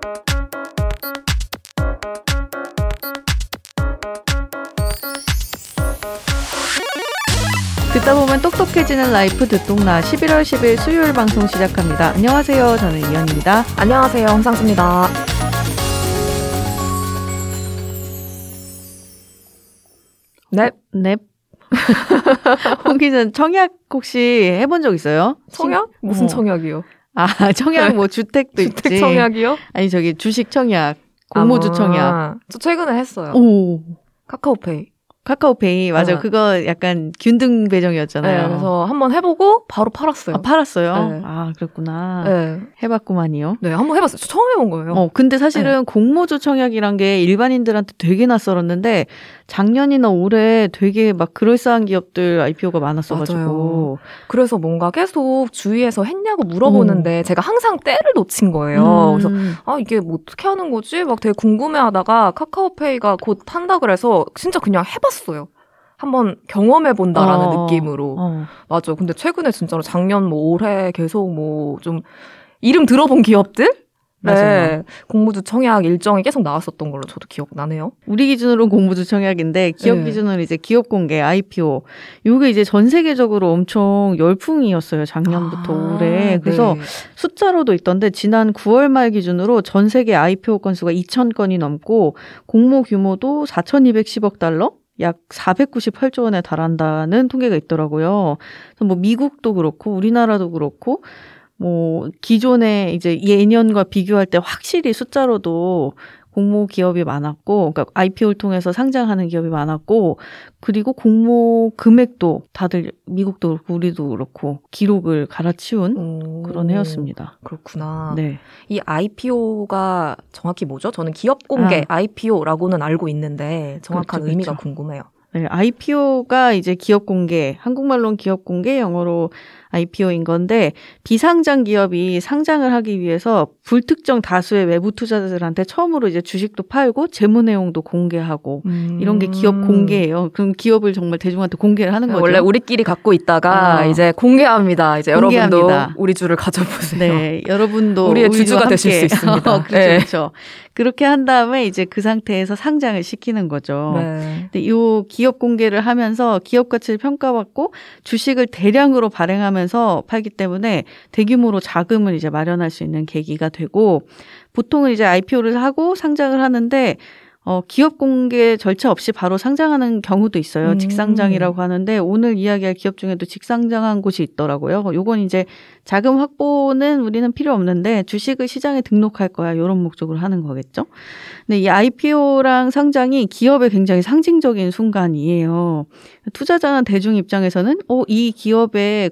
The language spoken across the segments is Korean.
듣다 보면 똑똑해지는 라이프 듣동나 11월 10일 수요일 방송 시작합니다. 안녕하세요. 저는 이현입니다. 안녕하세요. 홍상수입니다. 넵. 홍 기자는 청약 혹시 해본 적 있어요? 청약? 무슨 청약이요? 아, 청약 뭐 주택도 있지. 주택 청약이요? 아니 저기 주식 청약, 공모주 청약. 저 최근에 했어요. 오. 카카오페이. 맞아요. 네. 그거 약간 균등 배정이었잖아요. 네, 그래서 한번 해보고 바로 팔았어요. 아, 팔았어요? 네. 아, 그랬구나. 네. 해봤구만요. 네, 한번 해봤어요. 저 처음 해본 거예요. 근데 사실은 공모주 청약이란 게 일반인들한테 되게 낯설었는데 작년이나 올해 되게 막 그럴싸한 기업들 IPO가 많았어가지고. 맞아요. 그래서 뭔가 계속 주위에서 했냐고 물어보는데 제가 항상 때를 놓친 거예요. 그래서 이게 뭐 어떻게 하는 거지? 막 되게 궁금해하다가 카카오페이가 곧 판다 그래서 진짜 그냥 해봤어요. 한번 경험해본다라는 느낌으로. 맞아. 근데 최근에 진짜로 작년 뭐 올해 계속 뭐 좀 이름 들어본 기업들? 맞아요. 네. 공모주 청약 일정이 계속 나왔었던 걸로 저도 기억나네요. 우리 기준으로는 공모주 청약인데 기업 네. 기준으로 이제 기업 공개 IPO. 요게 이제 전 세계적으로 엄청 열풍이었어요. 작년부터 올해. 그래서 네. 숫자로도 있던데 지난 9월 말 기준으로 전 세계 IPO 건수가 2,000건이 넘고 공모 규모도 4,210억 달러? 약 498조 원에 달한다는 통계가 있더라고요. 그래서 뭐 미국도 그렇고 우리나라도 그렇고 뭐 기존에 이제 예년과 비교할 때 확실히 숫자로도 공모 기업이 많았고, 그러니까 IPO를 통해서 상장하는 기업이 많았고, 그리고 공모 금액도 다들 미국도 그렇고 우리도 그렇고 기록을 갈아치운 그런 해였습니다. 그렇구나. 네. 이 IPO가 정확히 뭐죠? 저는 기업 공개 IPO라고는 알고 있는데 정확한 그렇죠, 의미가 그렇죠. 궁금해요. 네, IPO가 이제 기업 공개, 한국말로는 기업 공개, 영어로 IPO인 건데 비상장 기업이 상장을 하기 위해서 불특정 다수의 외부 투자자들한테 처음으로 이제 주식도 팔고 재무 내용도 공개하고 이런 게 기업 공개예요. 그럼 기업을 정말 대중한테 공개를 하는 거죠. 원래 우리끼리 갖고 있다가 이제 공개합니다. 이제 공개합니다. 여러분도 우리 주를 가져보세요. 네, 여러분도 우리의 주주가 되실 수 있습니다. 그렇죠, 네. 그렇죠. 그렇게 한 다음에 이제 그 상태에서 상장을 시키는 거죠. 네. 근데 이 기업 공개를 하면서 기업 가치를 평가받고 주식을 대량으로 발행하면서 팔기 때문에 대규모로 자금을 이제 마련할 수 있는 계기가 되고 보통은 이제 IPO를 하고 상장을 하는데 기업 공개 절차 없이 바로 상장하는 경우도 있어요. 직상장이라고 하는데 오늘 이야기할 기업 중에도 직상장한 곳이 있더라고요. 요건 이제 자금 확보는 우리는 필요 없는데 주식을 시장에 등록할 거야. 이런 목적으로 하는 거겠죠. 근데 이 IPO랑 상장이 기업의 굉장히 상징적인 순간이에요. 투자자나 대중 입장에서는 이 기업이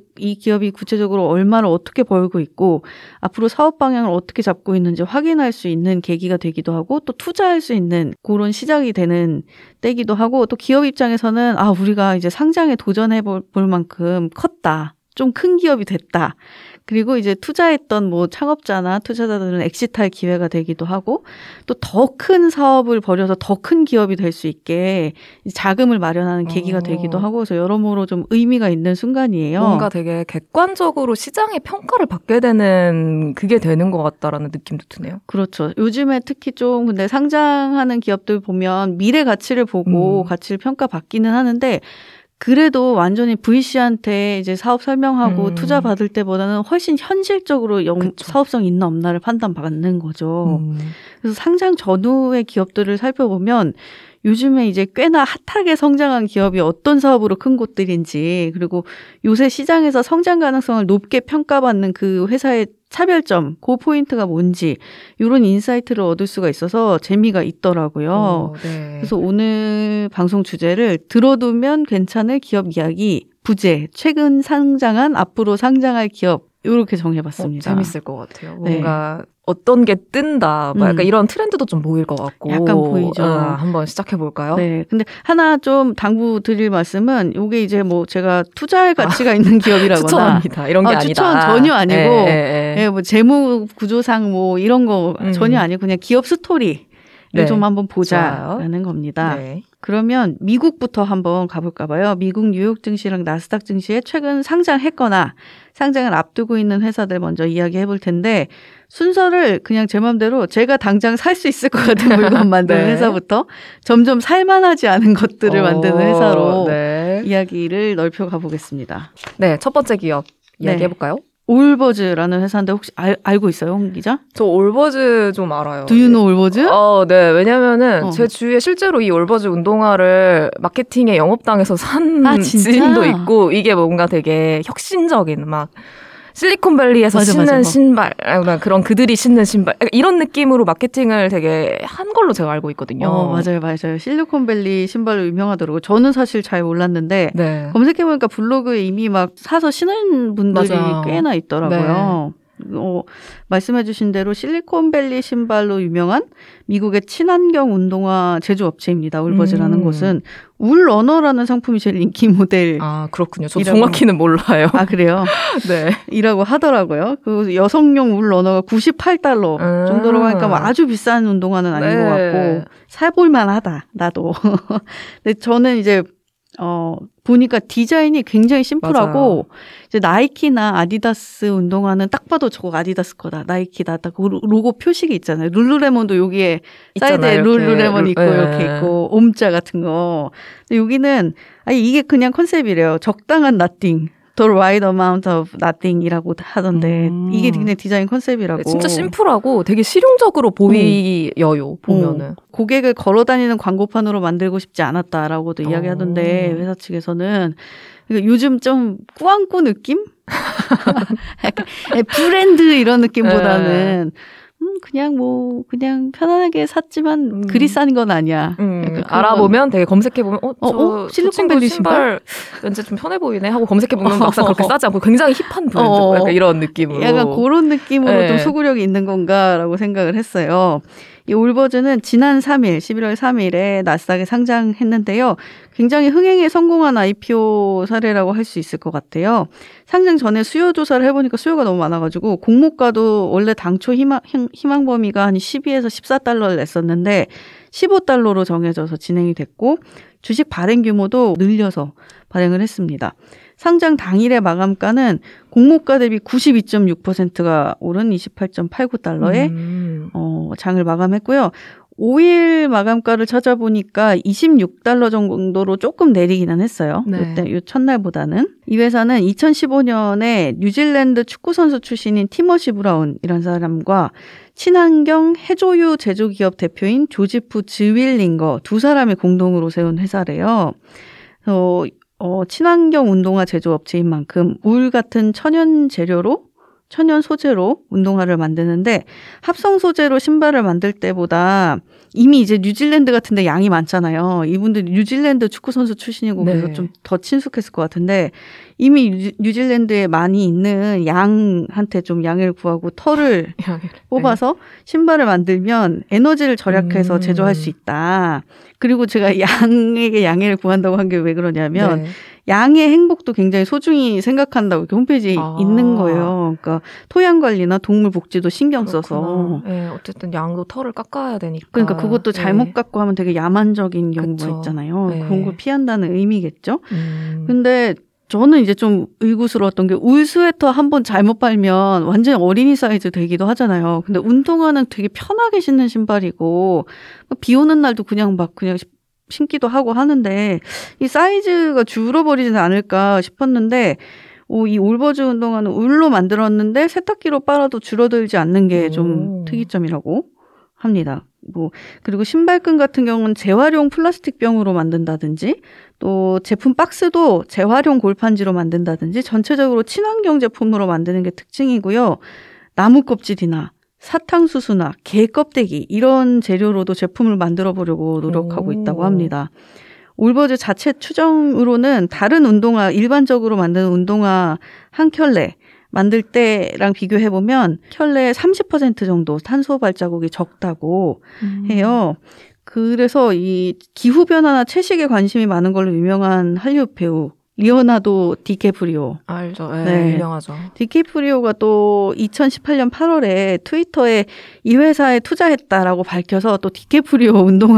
구체적으로 얼마를 어떻게 벌고 있고 앞으로 사업 방향을 어떻게 잡고 있는지 확인할 수 있는 계기가 되기도 하고 또 투자할 수 있는 그런 시작이 되는 때기도 하고 또 기업 입장에서는 우리가 이제 상장에 도전해 볼 만큼 컸다. 좀 큰 기업이 됐다. 그리고 이제 투자했던 뭐 창업자나 투자자들은 엑시트할 기회가 되기도 하고 또 더 큰 사업을 벌여서 더 큰 기업이 될 수 있게 자금을 마련하는 계기가 되기도 하고 그래서 여러모로 좀 의미가 있는 순간이에요. 뭔가 되게 객관적으로 시장의 평가를 받게 되는 그게 되는 것 같다라는 느낌도 드네요. 그렇죠. 요즘에 특히 좀 근데 상장하는 기업들 보면 미래 가치를 보고 가치를 평가받기는 하는데 그래도 완전히 VC한테 이제 사업 설명하고 투자 받을 때보다는 훨씬 현실적으로 사업성 있나 없나를 판단받는 거죠. 그래서 상장 전후의 기업들을 살펴보면 요즘에 이제 꽤나 핫하게 성장한 기업이 어떤 사업으로 큰 곳들인지 그리고 요새 시장에서 성장 가능성을 높게 평가받는 그 회사의 차별점, 그 포인트가 뭔지 이런 인사이트를 얻을 수가 있어서 재미가 있더라고요. 네. 그래서 오늘 방송 주제를 들어두면 괜찮을 기업 이야기 부제, 최근 상장한 앞으로 상장할 기업 이렇게 정해봤습니다. 재밌을 것 같아요. 뭔가 어떤 게 뜬다. 약간 이런 트렌드도 좀 보일 것 같고. 약간 보이죠. 한번 시작해볼까요? 네. 근데 하나 좀 당부 드릴 말씀은 이게 이제 뭐 제가 투자할 가치가 있는 기업이라거나. 추천합니다. 이런 게 아니다. 추천 전혀 아니고. 뭐 재무 구조상 뭐 이런 거 전혀 아니고 그냥 기업 스토리. 좀 한번 보자라는 겁니다. 네. 그러면 미국부터 한번 가볼까 봐요. 미국 뉴욕 증시랑 나스닥 증시에 최근 상장했거나 상장을 앞두고 있는 회사들 먼저 이야기해 볼 텐데 순서를 그냥 제 맘대로 제가 당장 살 수 있을 것 같은 물건 만드는 네. 회사부터 점점 살만하지 않은 것들을 만드는 회사로 네. 이야기를 넓혀가 보겠습니다. 네, 첫 번째 기업 이야기해 볼까요? 올버즈라는 회사인데 혹시 알고 있어요, 홍 기자? 저 올버즈 좀 알아요. Do you know 올버즈? 네. 왜냐면은 제 주위에 실제로 이 올버즈 운동화를 마케팅에 영업당해서 산 지인도 있고 이게 뭔가 되게 혁신적인 막 실리콘밸리에서 신는 신발, 그런 그들이 신는 신발 이런 느낌으로 마케팅을 되게 한 걸로 제가 알고 있거든요. 맞아요. 실리콘밸리 신발로 유명하더라고요. 저는 사실 잘 몰랐는데 네. 검색해보니까 블로그에 이미 막 사서 신은 분들이 꽤나 있더라고요. 네. 말씀해주신 대로 실리콘밸리 신발로 유명한 미국의 친환경 운동화 제조업체입니다. 올버즈라는 곳은 울러너라는 상품이 제일 인기 모델. 아, 그렇군요. 저 정확히는 몰라요. 아, 그래요? 네. 이라고 하더라고요. 그 여성용 울러너가 $98 정도로 하니까 뭐 아주 비싼 운동화는 아닌 것 같고 사볼만 하다. 나도. 근데 저는 이제 보니까 디자인이 굉장히 심플하고, 맞아요. 이제 나이키나 아디다스 운동화는 딱 봐도 저거 아디다스 거다. 나이키다. 딱 로고 표식이 있잖아요. 룰루레몬도 여기에 사이드에 룰루레몬 있고, 이렇게 있고, 옴자 같은 거. 근데 여기는, 이게 그냥 컨셉이래요. 적당한 nothing. The right amount of nothing이라고 하던데 이게 그냥 디자인 컨셉이라고. 진짜 심플하고 되게 실용적으로 보여요. 보면은. 고객을 걸어다니는 광고판으로 만들고 싶지 않았다라고도 이야기하던데 회사 측에서는 그러니까 요즘 좀 꾸안꾸 느낌? 약간 브랜드 이런 느낌보다는 그냥 편안하게 샀지만 그리 싼 건 아니야. 알아보면 되게 검색해보면 실리콘밸리 신발 왠지 좀 편해 보이네 하고 검색해보면 막상 그렇게 싸지 않고 굉장히 힙한 브랜드 약간 이런 느낌으로. 약간 그런 느낌으로 좀 소구력이 있는 건가라고 생각을 했어요. 이 올버즈는 지난 11월 3일에 나스닥에 상장했는데요. 굉장히 흥행에 성공한 IPO 사례라고 할 수 있을 것 같아요. 상장 전에 수요 조사를 해보니까 수요가 너무 많아가지고 공모가도 원래 당초 희망 범위가 한 12에서 $14를 냈었는데 $15로 정해져서 진행이 됐고 주식 발행 규모도 늘려서 발행을 했습니다. 상장 당일의 마감가는 공모가 대비 92.6%가 오른 $28.89에 장을 마감했고요. 5일 마감가를 찾아보니까 $26 정도로 조금 내리기는 했어요. 네. 이때 이 첫날보다는. 이 회사는 2015년에 뉴질랜드 축구선수 출신인 티머시 브라운이라는 사람과 친환경 해조류 제조기업 대표인 조지프 즈윌링거 두 사람이 공동으로 세운 회사래요. 친환경 운동화 제조업체인 만큼 울 같은 천연 소재로 운동화를 만드는데 합성 소재로 신발을 만들 때보다 이미 이제 뉴질랜드 같은 데 양이 많잖아요. 이분들이 뉴질랜드 축구 선수 출신이고 그래서 좀 더 친숙했을 것 같은데 이미 뉴질랜드에 많이 있는 양한테 좀 양해를 구하고 털을 뽑아서 신발을 만들면 에너지를 절약해서 제조할 수 있다. 그리고 제가 양에게 양해를 구한다고 한 게 왜 그러냐면 양의 행복도 굉장히 소중히 생각한다고 이렇게 홈페이지에 있는 거예요. 그러니까 토양 관리나 동물 복지도 신경 써서. 네, 어쨌든 양도 털을 깎아야 되니까. 그러니까 그것도 잘못 깎고 하면 되게 야만적인 경우가 있잖아요. 그런 걸 피한다는 의미겠죠. 근데 저는 이제 좀 의구스러웠던 게 울 스웨터 한번 잘못 빨면 완전히 어린이 사이즈 되기도 하잖아요. 근데 운동화는 되게 편하게 신는 신발이고 비 오는 날도 그냥 신기도 하고 하는데 이 사이즈가 줄어버리지는 않을까 싶었는데 이 올버즈 운동화는 울로 만들었는데 세탁기로 빨아도 줄어들지 않는 게 좀 특이점이라고 합니다. 그리고 신발끈 같은 경우는 재활용 플라스틱 병으로 만든다든지 또 제품 박스도 재활용 골판지로 만든다든지 전체적으로 친환경 제품으로 만드는 게 특징이고요. 나무 껍질이나 사탕수수나 게 껍데기 이런 재료로도 제품을 만들어 보려고 노력하고 있다고 합니다. 올버즈 자체 추정으로는 다른 운동화, 일반적으로 만드는 운동화 한 켤레 만들 때랑 비교해보면 켤레의 30% 정도 탄소 발자국이 적다고 해요. 그래서 이 기후변화나 채식에 관심이 많은 걸로 유명한 할리우드 배우 리오나르도 디캐프리오. 알죠. 네, 유명하죠. 디캐프리오가 또 2018년 8월에 트위터에 이 회사에 투자했다라고 밝혀서 또 디캐프리오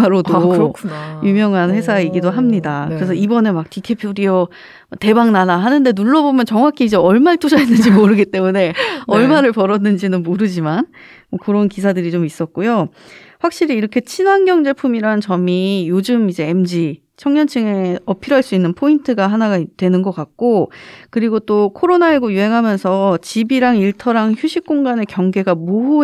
운동화로도 유명한 회사이기도 합니다. 네. 그래서 이번에 막 디캐프리오 대박 나나 하는데 눌러보면 정확히 이제 얼마를 투자했는지 모르기 때문에 네. 얼마를 벌었는지는 모르지만 뭐 그런 기사들이 좀 있었고요. 확실히 이렇게 친환경 제품이라는 점이 요즘 이제 MZ 청년층에 어필할 수 있는 포인트가 하나가 되는 것 같고 그리고 또 코로나19 유행하면서 집이랑 일터랑 휴식 공간의 경계가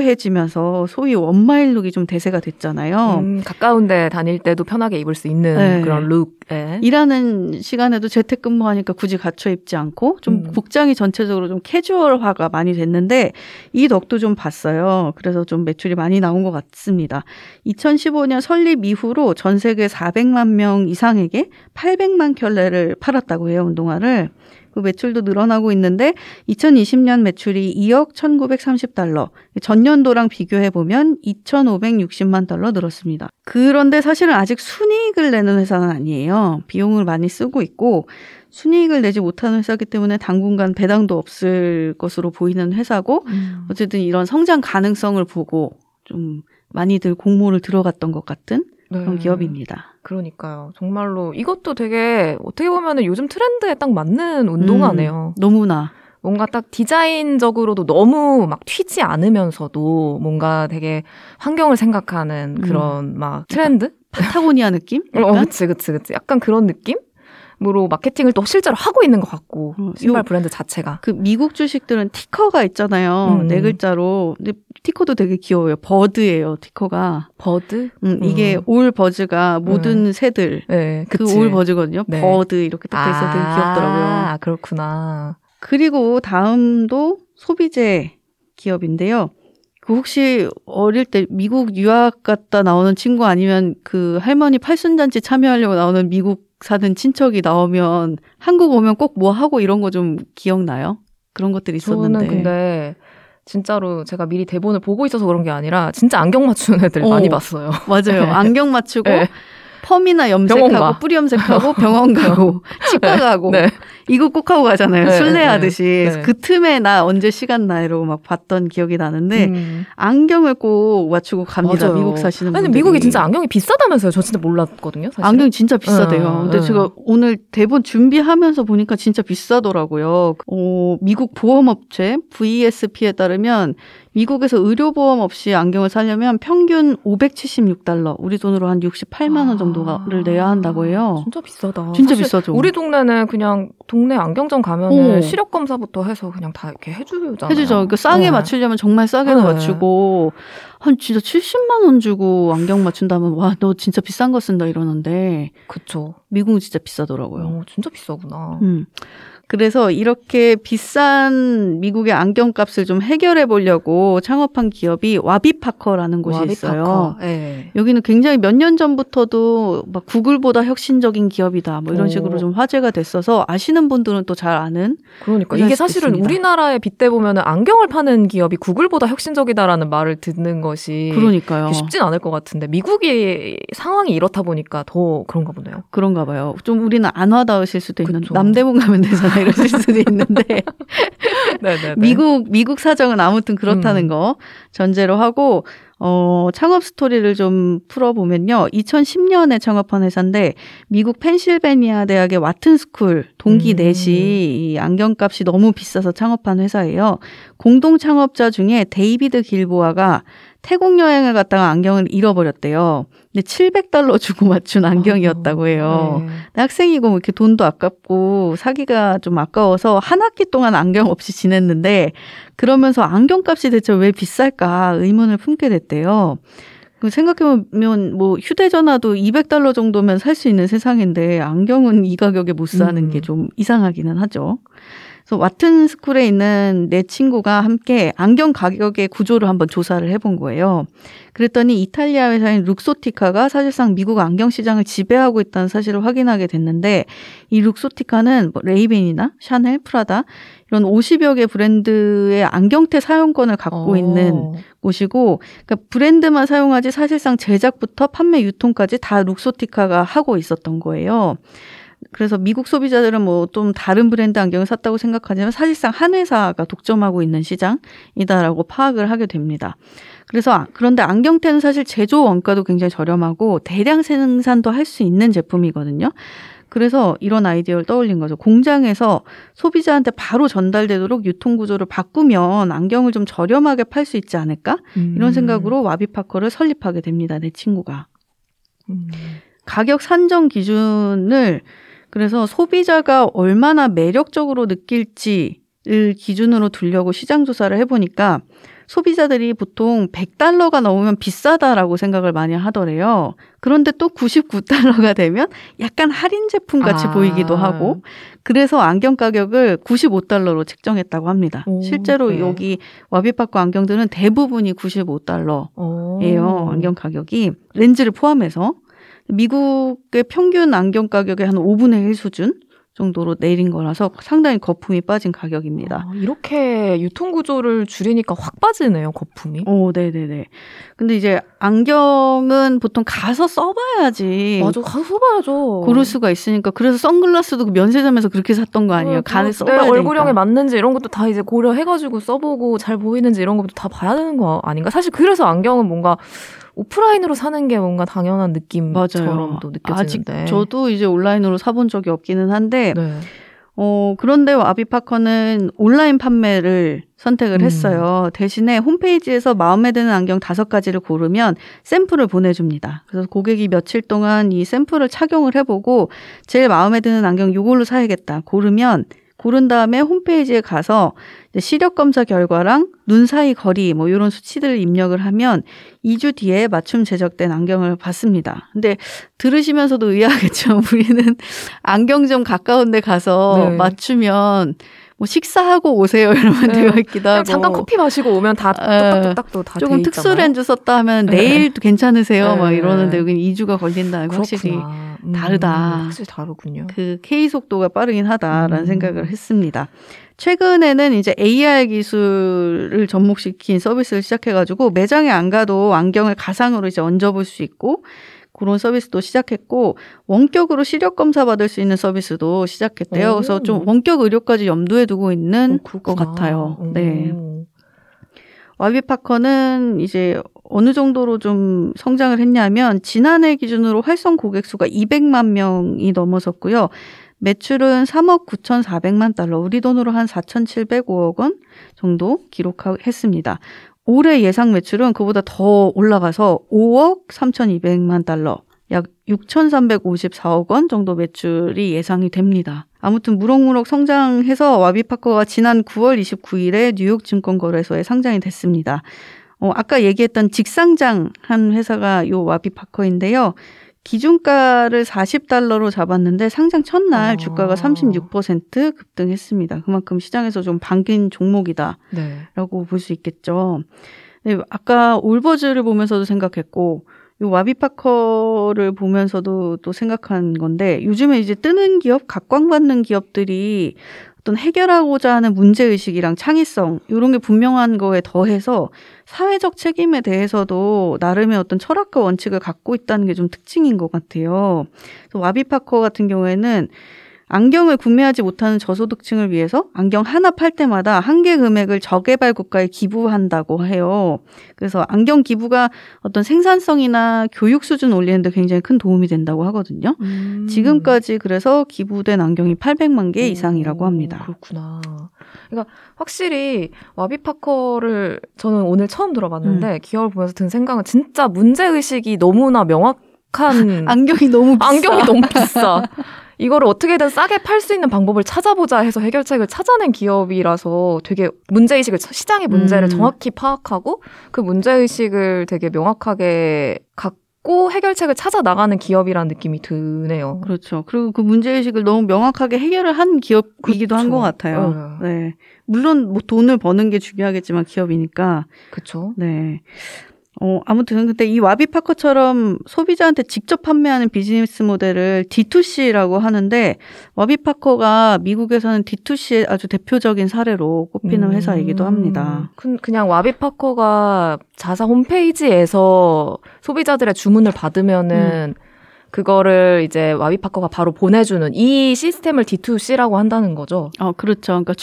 모호해지면서 소위 원마일룩이 좀 대세가 됐잖아요. 가까운 데 다닐 때도 편하게 입을 수 있는 네. 그런 룩. 네. 일하는 시간에도 재택근무하니까 굳이 갖춰 입지 않고 좀 복장이 전체적으로 좀 캐주얼화가 많이 됐는데 이 덕도 좀 봤어요. 그래서 좀 매출이 많이 나온 것 같습니다. 2015년 설립 이후로 전 세계 400만 명 이상에게 800만 켤레를 팔았다고 해요. 운동화를. 그 매출도 늘어나고 있는데 2020년 매출이 2억 1,930달러. 전년도랑 비교해보면 2,560만 달러 늘었습니다. 그런데 사실은 아직 순이익을 내는 회사는 아니에요. 비용을 많이 쓰고 있고 순이익을 내지 못하는 회사이기 때문에 당분간 배당도 없을 것으로 보이는 회사고 어쨌든 이런 성장 가능성을 보고 좀 많이들 공모를 들어갔던 것 같은 그런 기업입니다. 그러니까요. 정말로 이것도 되게 어떻게 보면 요즘 트렌드에 딱 맞는 운동화네요. 너무나. 뭔가 딱 디자인적으로도 너무 막 튀지 않으면서도 뭔가 되게 환경을 생각하는 그런 막 트렌드? 파타고니아 느낌? 그치. 약간 그런 느낌? 으로 마케팅을 또 실제로 하고 있는 것 같고 신발 브랜드 자체가 그 미국 주식들은 티커가 있잖아요. 네 글자로. 근데 티커도 되게 귀여워요. 버드예요. 티커가. 버드? 이게 올 버즈가 모든 새들 네, 그 올 버즈거든요. 네. 버드 이렇게 딱 있어서 되게 귀엽더라고요. 아 그렇구나. 그리고 다음도 소비재 기업인데요. 그 혹시 어릴 때 미국 유학 갔다 나오는 친구 아니면 그 할머니 팔순잔치 참여하려고 나오는 미국 사는 친척이 나오면 한국 오면 꼭 뭐 하고 이런 거 좀 기억나요? 그런 것들이 있었는데. 저는 근데 진짜로 제가 미리 대본을 보고 있어서 그런 게 아니라 진짜 안경 맞추는 애들 많이 봤어요. 맞아요. 네. 안경 맞추고 네. 펌이나 염색하고 뿌리 염색하고 병원 가고 치과 가고 네. 이거 꼭 하고 가잖아요. 순례하듯이. 네. 그 틈에 나 언제 시간 나 이러고 막 봤던 기억이 나는데 안경을 꼭 맞추고 갑니다. 맞아요. 미국 사시는 분들이. 아니 미국이 진짜 안경이 비싸다면서요. 저 진짜 몰랐거든요. 사실은. 안경이 진짜 비싸대요. 근데 제가 오늘 대본 준비하면서 보니까 진짜 비싸더라고요. 미국 보험업체 VSP에 따르면 미국에서 의료보험 없이 안경을 사려면 평균 $576, 우리 돈으로 한 68만 원 정도를 내야 한다고 해요. 진짜 비싸다. 진짜 비싸죠. 우리 동네는 그냥 동네 안경점 가면은 시력 검사부터 해서 그냥 다 이렇게 해주잖아요. 해주죠. 그러니까 싸게 맞추려면 정말 싸게도 맞추고 한 진짜 70만 원 주고 안경 맞춘다면 와, 너 진짜 비싼 거 쓴다 이러는데. 그쵸. 미국은 진짜 비싸더라고요. 진짜 비싸구나. 그래서 이렇게 비싼 미국의 안경값을 좀 해결해 보려고 창업한 기업이 와비파커라는 곳이 있어요. 네. 여기는 굉장히 몇 년 전부터도 막 구글보다 혁신적인 기업이다. 뭐 이런 식으로 좀 화제가 됐어서 아시는 분들은 또 잘 아는. 그러니까 이게 사실은 있습니다. 우리나라에 빗대 보면은 안경을 파는 기업이 구글보다 혁신적이다라는 말을 듣는 것이 그러니까요. 쉽진 않을 것 같은데 미국의 상황이 이렇다 보니까 더 그런가 보네요. 그런가 봐요. 좀 우리는 안 와닿으실 수도 있는 남대문 가면 되잖아요. 이러실 수도 있는데 미국 사정은 아무튼 그렇다는 거 전제로 하고 창업 스토리를 좀 풀어보면요. 2010년에 창업한 회사인데 미국 펜실베니아 대학의 와튼스쿨 동기 넷이 이 안경값이 너무 비싸서 창업한 회사예요. 공동 창업자 중에 데이비드 길보아가 태국 여행을 갔다가 안경을 잃어버렸대요. 근데 $700 주고 맞춘 안경이었다고 해요. 네. 학생이고 뭐 이렇게 돈도 아깝고 사기가 좀 아까워서 한 학기 동안 안경 없이 지냈는데 그러면서 안경값이 대체 왜 비쌀까 의문을 품게 됐대요. 생각해보면 뭐 휴대전화도 $200 정도면 살 수 있는 세상인데 안경은 이 가격에 못 사는 게 좀 이상하기는 하죠. 그래서 와튼스쿨에 있는 내 친구가 함께 안경 가격의 구조를 한번 조사를 해본 거예요. 그랬더니 이탈리아 회사인 룩소티카가 사실상 미국 안경 시장을 지배하고 있다는 사실을 확인하게 됐는데 이 룩소티카는 뭐 레이벤이나 샤넬, 프라다 이런 50여 개 브랜드의 안경테 사용권을 갖고 있는 곳이고 그러니까 브랜드만 사용하지 사실상 제작부터 판매 유통까지 다 룩소티카가 하고 있었던 거예요. 그래서 미국 소비자들은 뭐 좀 다른 브랜드 안경을 샀다고 생각하지만 사실상 한 회사가 독점하고 있는 시장이다라고 파악을 하게 됩니다. 그런데 안경테는 사실 제조 원가도 굉장히 저렴하고 대량 생산도 할 수 있는 제품이거든요. 그래서 이런 아이디어를 떠올린 거죠. 공장에서 소비자한테 바로 전달되도록 유통구조를 바꾸면 안경을 좀 저렴하게 팔 수 있지 않을까? 이런 생각으로 와비파커를 설립하게 됩니다. 내 친구가. 가격 산정 기준을 그래서 소비자가 얼마나 매력적으로 느낄지를 기준으로 두려고 시장 조사를 해보니까 소비자들이 보통 $100가 넘으면 비싸다라고 생각을 많이 하더래요. 그런데 또 $99가 되면 약간 할인 제품 같이 보이기도 하고 그래서 안경 가격을 $95로 책정했다고 합니다. 실제로 네. 여기 와비파커 안경들은 대부분이 $95예요. 안경 가격이 렌즈를 포함해서 미국의 평균 안경 가격의 한 5분의 1 수준 정도로 내린 거라서 상당히 거품이 빠진 가격입니다. 이렇게 유통구조를 줄이니까 확 빠지네요, 거품이. 네네네. 근데 이제 안경은 보통 가서 써봐야지. 맞아, 가서 써봐야죠. 고를 수가 있으니까. 그래서 선글라스도 면세점에서 그렇게 샀던 거 아니에요? 가서 써봐야 되니까. 내 얼굴형에 맞는지 이런 것도 다 이제 고려해가지고 써보고 잘 보이는지 이런 것도 다 봐야 되는 거 아닌가? 사실 그래서 안경은 뭔가 오프라인으로 사는 게 뭔가 당연한 느낌처럼도 느껴지는데. 아직 저도 이제 온라인으로 사본 적이 없기는 한데 네. 그런데 와비파커는 온라인 판매를 선택을 했어요. 대신에 홈페이지에서 마음에 드는 안경 5가지를 고르면 샘플을 보내줍니다. 그래서 고객이 며칠 동안 이 샘플을 착용을 해보고 제일 마음에 드는 안경 이걸로 사야겠다. 고른 다음에 홈페이지에 가서 시력 검사 결과랑 눈 사이 거리 뭐 이런 수치들을 입력을 하면 2주 뒤에 맞춤 제작된 안경을 받습니다. 근데 들으시면서도 의아하겠죠. 우리는 안경점 가까운 데 가서 네. 맞추면 뭐 식사하고 오세요 이러면 되어 있기도 하고 잠깐 커피 마시고 오면 다 뚝딱뚝딱도 다 조금 특수 렌즈 썼다 하면 내일도 괜찮으세요 막 이러는데 여기는 2주가 걸린다는 거 확실히 다르다. 확실히 다르군요. 그 K 속도가 빠르긴 하다라는 생각을 했습니다. 최근에는 이제 AR 기술을 접목시킨 서비스를 시작해가지고 매장에 안 가도 안경을 가상으로 이제 얹어볼 수 있고 그런 서비스도 시작했고 원격으로 시력 검사 받을 수 있는 서비스도 시작했대요. 그래서 좀 원격 의료까지 염두에 두고 있는 것 같아요. 네. 와비파커는 이제 어느 정도로 좀 성장을 했냐면 지난해 기준으로 활성 고객 수가 200만 명이 넘어섰고요. 매출은 3억 9,400만 달러, 우리 돈으로 한 4,705억 원 정도 기록했습니다. 올해 예상 매출은 그보다 더 올라가서 5억 3,200만 달러, 약 6,354억 원 정도 매출이 예상이 됩니다. 아무튼 무럭무럭 성장해서 와비파커가 지난 9월 29일에 뉴욕 증권거래소에 상장이 됐습니다. 아까 얘기했던 직상장한 회사가 요 와비파커인데요. 기준가를 $40로 잡았는데 상장 첫날 주가가 36% 급등했습니다. 그만큼 시장에서 좀 반긴 종목이다라고 네. 볼 수 있겠죠. 네, 아까 올버즈를 보면서도 생각했고 이 와비파커를 보면서도 또 생각한 건데 요즘에 이제 뜨는 기업, 각광받는 기업들이 어떤 해결하고자 하는 문제의식이랑 창의성 이런 게 분명한 거에 더해서 사회적 책임에 대해서도 나름의 어떤 철학과 원칙을 갖고 있다는 게 좀 특징인 것 같아요. 그래서 와비파커 같은 경우에는 안경을 구매하지 못하는 저소득층을 위해서 안경 하나 팔 때마다 한개 금액을 저개발 국가에 기부한다고 해요. 그래서 안경 기부가 어떤 생산성이나 교육 수준 올리는 데 굉장히 큰 도움이 된다고 하거든요. 지금까지 그래서 기부된 안경이 800만 개 이상이라고 합니다. 그렇구나. 그러니까 확실히 와비파커를 저는 오늘 처음 들어봤는데 기업을 보면서 든 생각은 진짜 문제의식이 너무나 명확한 안경이 너무 비싸. 이거를 어떻게든 싸게 팔 수 있는 방법을 찾아보자 해서 해결책을 찾아낸 기업이라서 되게 문제의식을, 시장의 문제를 정확히 파악하고 그 문제의식을 되게 명확하게 갖고 해결책을 찾아 나가는 기업이라는 느낌이 드네요. 그렇죠. 그리고 그 문제의식을 너무 명확하게 해결을 한 기업이기도 한 것 같아요. 네. 물론 뭐 돈을 버는 게 중요하겠지만 기업이니까. 그렇죠. 네. 아무튼 근데 이 와비파커처럼 소비자한테 직접 판매하는 비즈니스 모델을 D2C라고 하는데 와비파커가 미국에서는 D2C의 아주 대표적인 사례로 꼽히는 회사이기도 합니다. 그냥 와비파커가 자사 홈페이지에서 소비자들의 주문을 받으면은 그거를 이제 와비파커가 바로 보내주는 이 시스템을 D2C라고 한다는 거죠. 그렇죠. 그러니까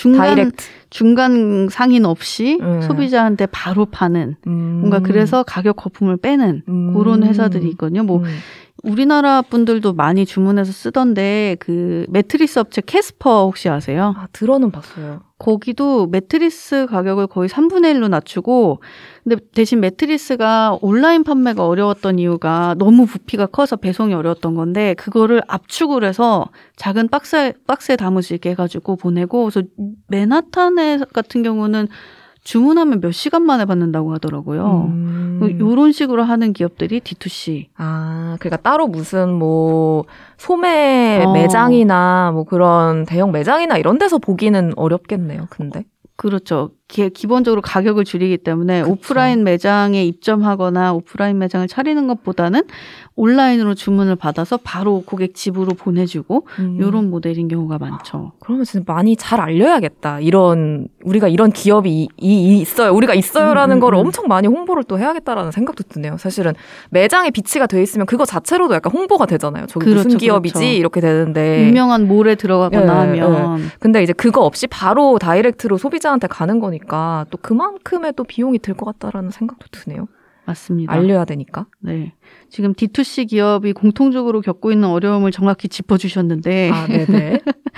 중간 상인 없이 소비자한테 바로 파는 뭔가 그래서 가격 거품을 빼는 그런 회사들이 있거든요. 뭐 우리나라 분들도 많이 주문해서 쓰던데 그 매트리스 업체 캐스퍼 혹시 아세요? 들어는 봤어요. 거기도 매트리스 가격을 거의 3분의 1로 낮추고 근데 대신 매트리스가 온라인 판매가 어려웠던 이유가 너무 부피가 커서 배송이 어려웠던 건데 그거를 압축을 해서 작은 박스에 담을 수 있게 해가지고 보내고 그래서 맨하탄에 같은 경우는 주문하면 몇 시간 만에 받는다고 하더라고요. 이런 식으로 하는 기업들이 D2C. 그러니까 따로 무슨 뭐 소매 매장이나 뭐 그런 대형 매장이나 이런 데서 보기는 어렵겠네요. 근데. 그렇죠. 기본적으로 가격을 줄이기 때문에 그쵸. 오프라인 매장에 입점하거나 오프라인 매장을 차리는 것보다는 온라인으로 주문을 받아서 바로 고객 집으로 보내주고 이런 모델인 경우가 많죠. 그러면 진짜 많이 잘 알려야겠다. 우리가 이런 기업이 있어요. 우리가 있어요라는 걸 엄청 많이 홍보를 또 해야겠다라는 생각도 드네요. 사실은 매장에 비치가 돼 있으면 그거 자체로도 약간 홍보가 되잖아요. 저기 그렇죠, 무슨 기업이지 그렇죠. 이렇게 되는데 유명한 몰에 들어가거나 하면 근데 이제 그거 없이 바로 다이렉트로 소비자한테 가는 거니까 또 그만큼의 또 비용이 들 것 같다라는 생각도 드네요. 맞습니다. 알려야 되니까. 네. 지금 D2C 기업이 공통적으로 겪고 있는 어려움을 정확히 짚어주셨는데. 네네.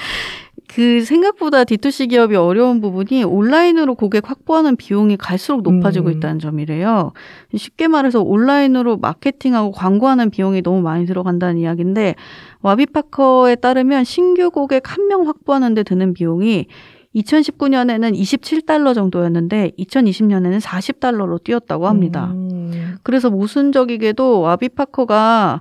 그 생각보다 D2C 기업이 어려운 부분이 온라인으로 고객 확보하는 비용이 갈수록 높아지고 있다는 점이래요. 쉽게 말해서 온라인으로 마케팅하고 광고하는 비용이 너무 많이 들어간다는 이야기인데 와비파커에 따르면 신규 고객 1명 확보하는 데 드는 비용이 2019년에는 27달러 정도였는데 2020년에는 40달러로 뛰었다고 합니다. 그래서 모순적이게도 와비파커가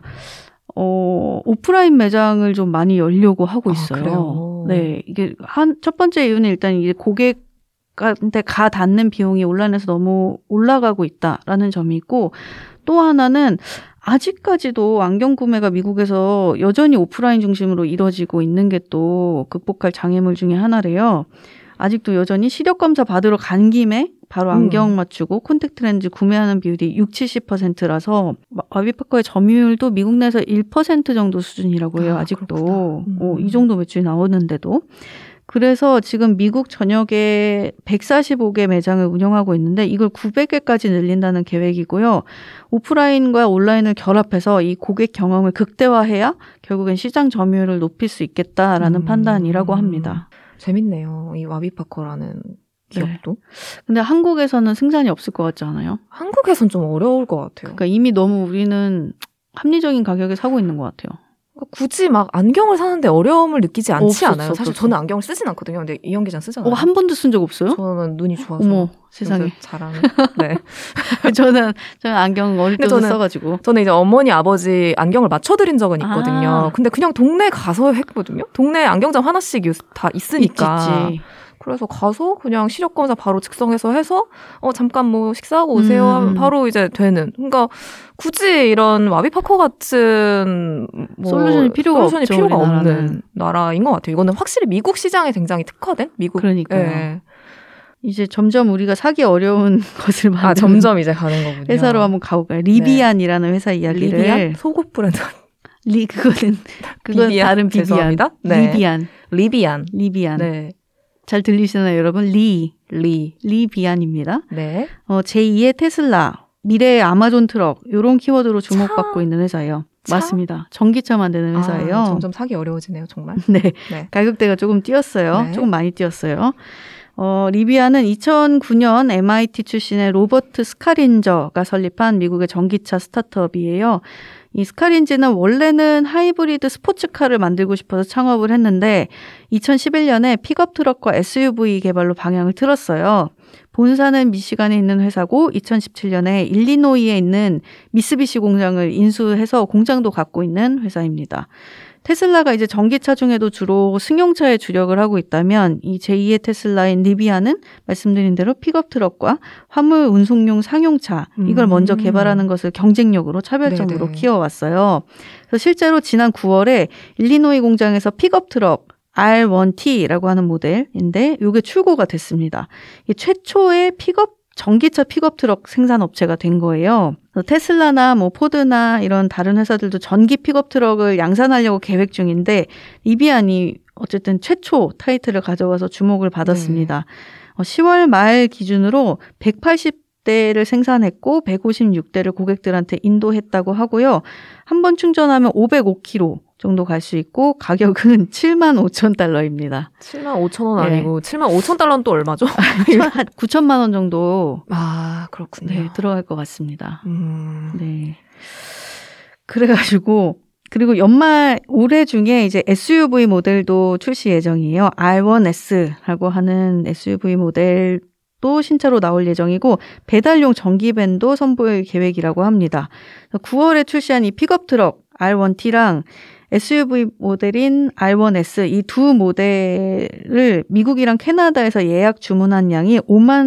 오프라인 매장을 좀 많이 열려고 하고 있어요. 그래요? 네, 이게 첫 번째 이유는 일단 이게 고객한테 닿는 비용이 온라인에서 너무 올라가고 있다라는 점이 있고 또 하나는 아직까지도 안경 구매가 미국에서 여전히 오프라인 중심으로 이뤄지고 있는 게 또 극복할 장애물 중에 하나래요. 아직도 여전히 시력 검사 받으러 간 김에 바로 안경 맞추고 콘택트 렌즈 구매하는 비율이 60-70%라서 와비파커의 점유율도 미국 내에서 1% 정도 수준이라고 해요. 아직도. 이 정도 매출이 나오는데도. 그래서 지금 미국 전역에 145개 매장을 운영하고 있는데 이걸 900개까지 늘린다는 계획이고요. 오프라인과 온라인을 결합해서 이 고객 경험을 극대화해야 결국엔 시장 점유율을 높일 수 있겠다라는 판단이라고 합니다. 재밌네요. 이 와비파커라는 기업도. 네. 근데 한국에서는 승산이 없을 것 같지 않아요? 한국에선 좀 어려울 것 같아요. 그러니까 이미 너무 우리는 합리적인 가격에 사고 있는 것 같아요. 굳이 막 안경을 사는데 어려움을 느끼지 않지 않아요? 사실 저는 안경을 쓰진 않거든요. 근데 이현 기자는 쓰잖아요. 한 번도 쓴 적 없어요? 저는 눈이 좋아서. 어머, 세상에. 잘하는. 네. 저는 안경 어릴 때부터 써가지고. 저는 이제 어머니, 아버지 안경을 맞춰드린 적은 있거든요. 근데 그냥 동네 가서 했거든요. 동네 안경점 하나씩 다 있으니까. 있지. 그래서 가서 그냥 시력검사 바로 측정해서 해서 잠깐 뭐 식사하고 오세요 하면 바로 이제 되는. 그러니까 굳이 이런 와비파커 같은 솔루션이 필요가 없는 나라인 것 같아요. 이거는 확실히 미국 시장에 굉장히 특화된 미국. 그러니까요. 네. 이제 점점 우리가 사기 어려운 것을 만드는 점점 이제 가는 거군요. 회사로 한번 가볼까요? 리비안이라는 회사 이야기를. 리비안? 속옷 브랜드. 그건 다른 비비안. 죄송합니다. 네. 리비안. 네. 잘 들리시나요, 여러분? 리비안입니다. 네. 제2의 테슬라, 미래의 아마존 트럭, 이런 키워드로 주목받고 있는 회사예요. 맞습니다. 전기차 만드는 회사예요. 점점 사기 어려워지네요, 정말. 네. 가격대가 조금 뛰었어요. 조금 많이 뛰었어요. 리비안은 2009년 MIT 출신의 로버트 스카린저가 설립한 미국의 전기차 스타트업이에요. 이 스카린지는 원래는 하이브리드 스포츠카를 만들고 싶어서 창업을 했는데 2011년에 픽업 트럭과 SUV 개발로 방향을 틀었어요. 본사는 미시간에 있는 회사고 2017년에 일리노이에 있는 미쓰비시 공장을 인수해서 공장도 갖고 있는 회사입니다. 테슬라가 이제 전기차 중에도 주로 승용차에 주력을 하고 있다면 이 제2의 테슬라인 리비안은 말씀드린 대로 픽업 트럭과 화물 운송용 상용차 이걸 먼저 개발하는 것을 경쟁력으로 차별점으로 키워왔어요. 그래서 실제로 지난 9월에 일리노이 공장에서 픽업 트럭 R1T라고 하는 모델인데 이게 출고가 됐습니다. 이게 최초의 픽업 전기차 픽업 트럭 생산 업체가 된 거예요. 테슬라나 뭐 포드나 이런 다른 회사들도 전기 픽업 트럭을 양산하려고 계획 중인데 리비안이 어쨌든 최초 타이틀을 가져가서 주목을 받았습니다. 10월 말 기준으로 180대를 생산했고 156대를 고객들한테 인도했다고 하고요. 한 번 충전하면 505km 정도 갈 수 있고 가격은 75,000달러입니다. 75,000원 아니고 75,000달러는 또 얼마죠? 한 9천만 원 정도 그렇군요. 네, 들어갈 것 같습니다. 네. 그래가지고 그리고 올해 중에 이제 SUV 모델도 출시 예정이에요. R1S라고 하는 SUV 모델도 신차로 나올 예정이고 배달용 전기밴도 선보일 계획이라고 합니다. 9월에 출시한 이 픽업 트럭 R1T랑 SUV 모델인 R1S 이 두 모델을 미국이랑 캐나다에서 예약 주문한 양이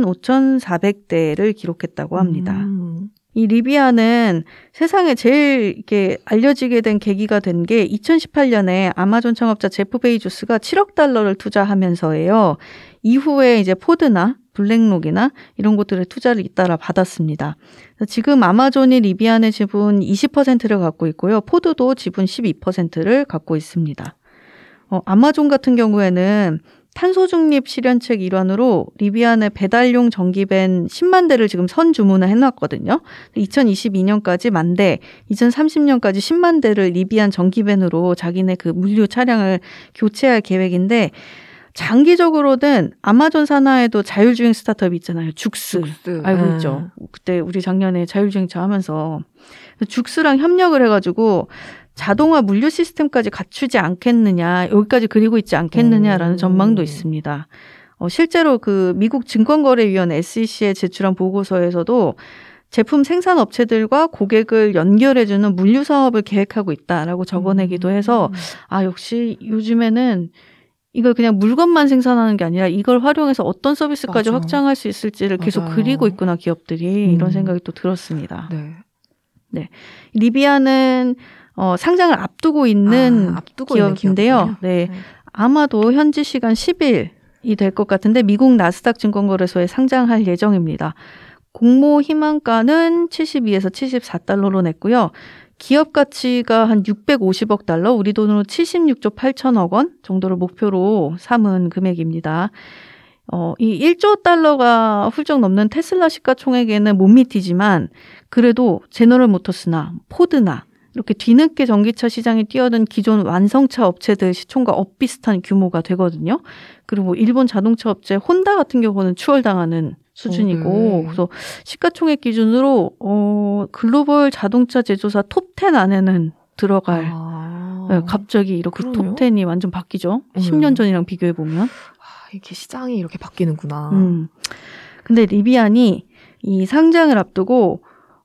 55,400대를 기록했다고 합니다. 이 리비안은 세상에 제일 이렇게 알려지게 된 계기가 된 게 2018년에 아마존 창업자 제프 베이조스가 7억 달러를 투자하면서예요. 이후에 이제 포드나 블랙록이나 이런 곳들의 투자를 잇따라 받았습니다. 지금 아마존이 리비안의 지분 20%를 갖고 있고요. 포드도 지분 12%를 갖고 있습니다. 아마존 같은 경우에는 탄소 중립 실현책 일환으로 리비안의 배달용 전기밴 10만 대를 지금 선 주문을 해놨거든요. 2022년까지 10,000대, 2030년까지 10만 대를 리비안 전기밴으로 자기네 그 물류 차량을 교체할 계획인데 장기적으로는 아마존 산하에도 자율주행 스타트업이 있잖아요. 죽스. 알고 있죠? 그때 우리 작년에 자율주행차 하면서 죽스랑 협력을 해가지고 자동화 물류 시스템까지 갖추지 않겠느냐, 여기까지 그리고 있지 않겠느냐라는 전망도 있습니다. 실제로 그 미국 증권거래위원회 SEC에 제출한 보고서에서도 제품 생산 업체들과 고객을 연결해주는 물류 사업을 계획하고 있다라고 적어내기도 해서 역시 요즘에는 이걸 그냥 물건만 생산하는 게 아니라 이걸 활용해서 어떤 서비스까지 확장할 수 있을지를 계속 그리고 있구나 기업들이 이런 생각이 또 들었습니다. 네. 리비안은 상장을 앞두고 있는 기업인데요. 네. 아마도 현지 시간 10일이 될 것 같은데 미국 나스닥 증권거래소에 상장할 예정입니다. 공모 희망가는 72에서 74달러로 냈고요. 기업 가치가 한 650억 달러, 우리 돈으로 76조 8천억 원 정도를 목표로 삼은 금액입니다. 이 1조 달러가 훌쩍 넘는 테슬라 시가총액에는 못 미치지만 그래도 제너럴 모터스나 포드나 이렇게 뒤늦게 전기차 시장에 뛰어든 기존 완성차 업체들 시총과 엇비슷한 규모가 되거든요. 그리고 일본 자동차 업체 혼다 같은 경우는 추월당하는 수준이고 그래서 시가총액 기준으로 글로벌 자동차 제조사 톱10 안에는 들어갈 네, 갑자기 이렇게 그러네요? 톱10이 완전 바뀌죠. 10년 전이랑 비교해 보면 이렇게 시장이 이렇게 바뀌는구나. 근데 리비안이 이 상장을 앞두고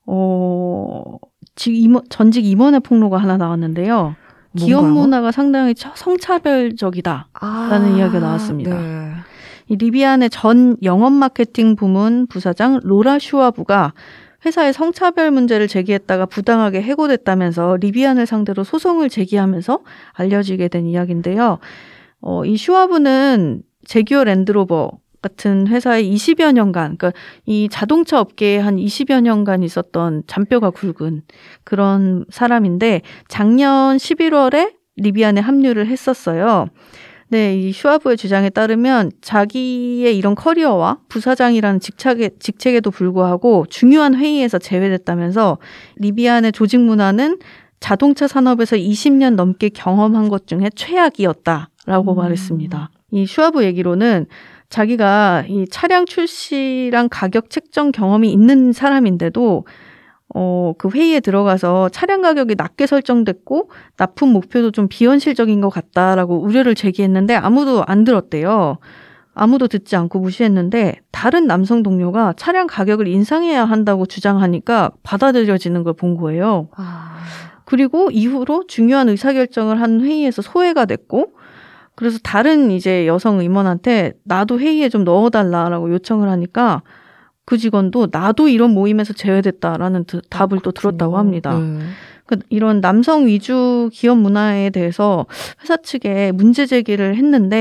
지금 전직 임원의 폭로가 하나 나왔는데요. 기업 문화가 상당히 성차별적이다라는 이야기가 나왔습니다. 네. 이 리비안의 전 영업 마케팅 부문 부사장 로라 슈와브가 회사의 성차별 문제를 제기했다가 부당하게 해고됐다면서 리비안을 상대로 소송을 제기하면서 알려지게 된 이야기인데요. 이 슈와브는 제규어 랜드로버 같은 회사에 20여 년간, 그러니까 이 자동차 업계에 한 20여 년간 있었던 잔뼈가 굵은 그런 사람인데 작년 11월에 리비안에 합류를 했었어요. 네, 이 슈와브의 주장에 따르면 자기의 이런 커리어와 부사장이라는 직책에도 불구하고 중요한 회의에서 제외됐다면서 리비안의 조직 문화는 자동차 산업에서 20년 넘게 경험한 것 중에 최악이었다라고 말했습니다. 이 슈와브 얘기로는 자기가 이 차량 출시랑 가격 책정 경험이 있는 사람인데도 그 회의에 들어가서 차량 가격이 낮게 설정됐고 납품 목표도 좀 비현실적인 것 같다라고 우려를 제기했는데 아무도 안 들었대요. 아무도 듣지 않고 무시했는데 다른 남성 동료가 차량 가격을 인상해야 한다고 주장하니까 받아들여지는 걸 본 거예요. 그리고 이후로 중요한 의사결정을 한 회의에서 소외가 됐고 그래서 다른 이제 여성 임원한테 나도 회의에 좀 넣어달라라고 요청을 하니까 그 직원도 나도 이런 모임에서 제외됐다라는 답을 또 들었다고 합니다. 이런 남성 위주 기업 문화에 대해서 회사 측에 문제 제기를 했는데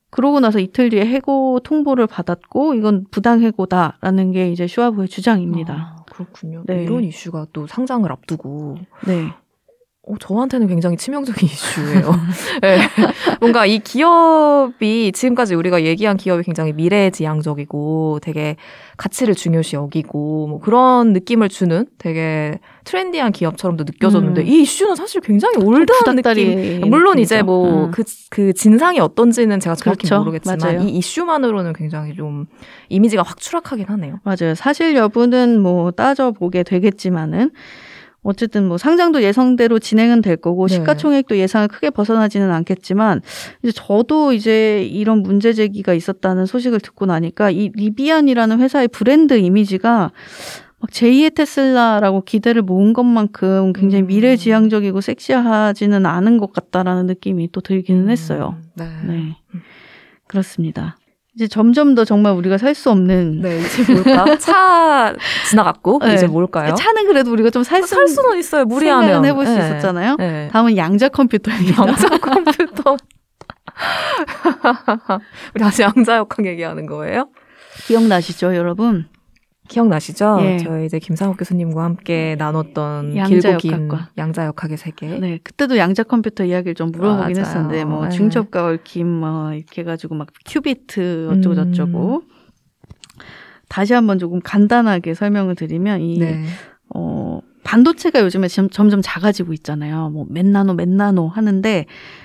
그러고 나서 이틀 뒤에 해고 통보를 받았고 이건 부당 해고다라는 게 이제 슈와브의 주장입니다. 그렇군요. 네. 이런 이슈가 또 상장을 앞두고. 네. 저한테는 굉장히 치명적인 이슈예요. 네. 뭔가 이 기업이 지금까지 우리가 얘기한 기업이 굉장히 미래지향적이고 되게 가치를 중요시 여기고 뭐 그런 느낌을 주는 되게 트렌디한 기업처럼도 느껴졌는데 이 이슈는 사실 굉장히 올드한 느낌. 물론 느낌이죠. 이제 뭐 그 진상이 어떤지는 제가 정확히 그렇죠. 모르겠지만 맞아요. 이 이슈만으로는 굉장히 좀 이미지가 확 추락하긴 하네요. 맞아요. 사실 여부는 뭐 따져보게 되겠지만은 어쨌든 뭐 상장도 예상대로 진행은 될 거고 네. 시가총액도 예상을 크게 벗어나지는 않겠지만 이제 저도 이제 이런 문제 제기가 있었다는 소식을 듣고 나니까 이 리비안이라는 회사의 브랜드 이미지가 막 제2의 테슬라라고 기대를 모은 것만큼 굉장히 미래지향적이고 섹시하지는 않은 것 같다라는 느낌이 또 들기는 했어요. 네. 그렇습니다. 이제 점점 더 정말 우리가 살 수 없는. 네, 이제 뭘까? 차 지나갔고, 네. 이제 뭘까요? 차는 그래도 우리가 좀 살 수는 있어요, 무리하면. 생각은 해볼 수 있었잖아요. 네. 다음은 양자 컴퓨터입니다. 양자 컴퓨터. 우리 다시 양자역학 얘기하는 거예요? 기억나시죠, 여러분? 기억나시죠? 예. 저희 이제 김상욱 교수님과 함께 나눴던 길고 긴 양자역학의 세계. 네, 그때도 양자 컴퓨터 이야기를 좀 물어보긴 했었는데, 뭐 네. 중첩과 얽힘 뭐 이렇게 해가지고 막 큐비트 어쩌고 저쩌고. 다시 한번 조금 간단하게 설명을 드리면 네. 반도체가 요즘에 점점 작아지고 있잖아요. 뭐 몇 나노 하는데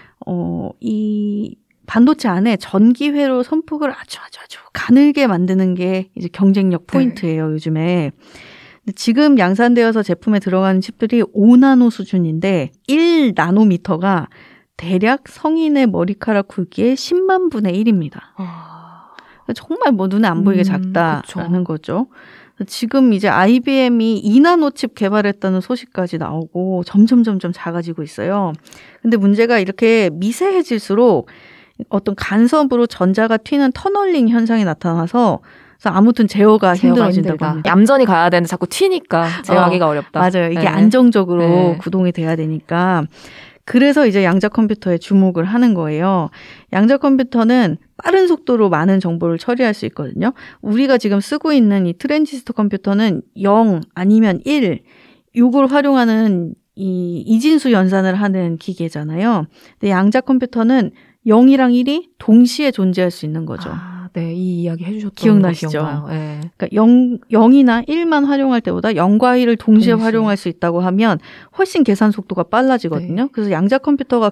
이 반도체 안에 전기회로 선풍을 아주 가늘게 만드는 게 이제 경쟁력 포인트예요, 네. 요즘에. 근데 지금 양산되어서 제품에 들어가는 칩들이 5나노 수준인데 1나노미터가 대략 성인의 머리카락 굵기의 10만 분의 1입니다. 정말 뭐 눈에 안 보이게 작다라는 거죠. 지금 이제 IBM이 2나노 칩 개발했다는 소식까지 나오고 점점 작아지고 있어요. 근데 문제가 이렇게 미세해질수록 어떤 간섭으로 전자가 튀는 터널링 현상이 나타나서 그래서 아무튼 제어가 힘들어진다고 합니다. 얌전히 가야 되는데 자꾸 튀니까 제어하기가 어렵다. 맞아요. 이게 네. 안정적으로 네. 구동이 돼야 되니까. 그래서 이제 양자 컴퓨터에 주목을 하는 거예요. 양자 컴퓨터는 빠른 속도로 많은 정보를 처리할 수 있거든요. 우리가 지금 쓰고 있는 이 트랜지스터 컴퓨터는 0 아니면 1 요걸 활용하는 이 이진수 연산을 하는 기계잖아요. 근데 양자 컴퓨터는 0이랑 1이 동시에 존재할 수 있는 거죠. 네. 이 이야기 해주셨던 기억나시죠? 네. 그러니까 0이나 1만 활용할 때보다 0과 1을 동시에 활용할 수 있다고 하면 훨씬 계산 속도가 빨라지거든요. 네. 그래서 양자 컴퓨터가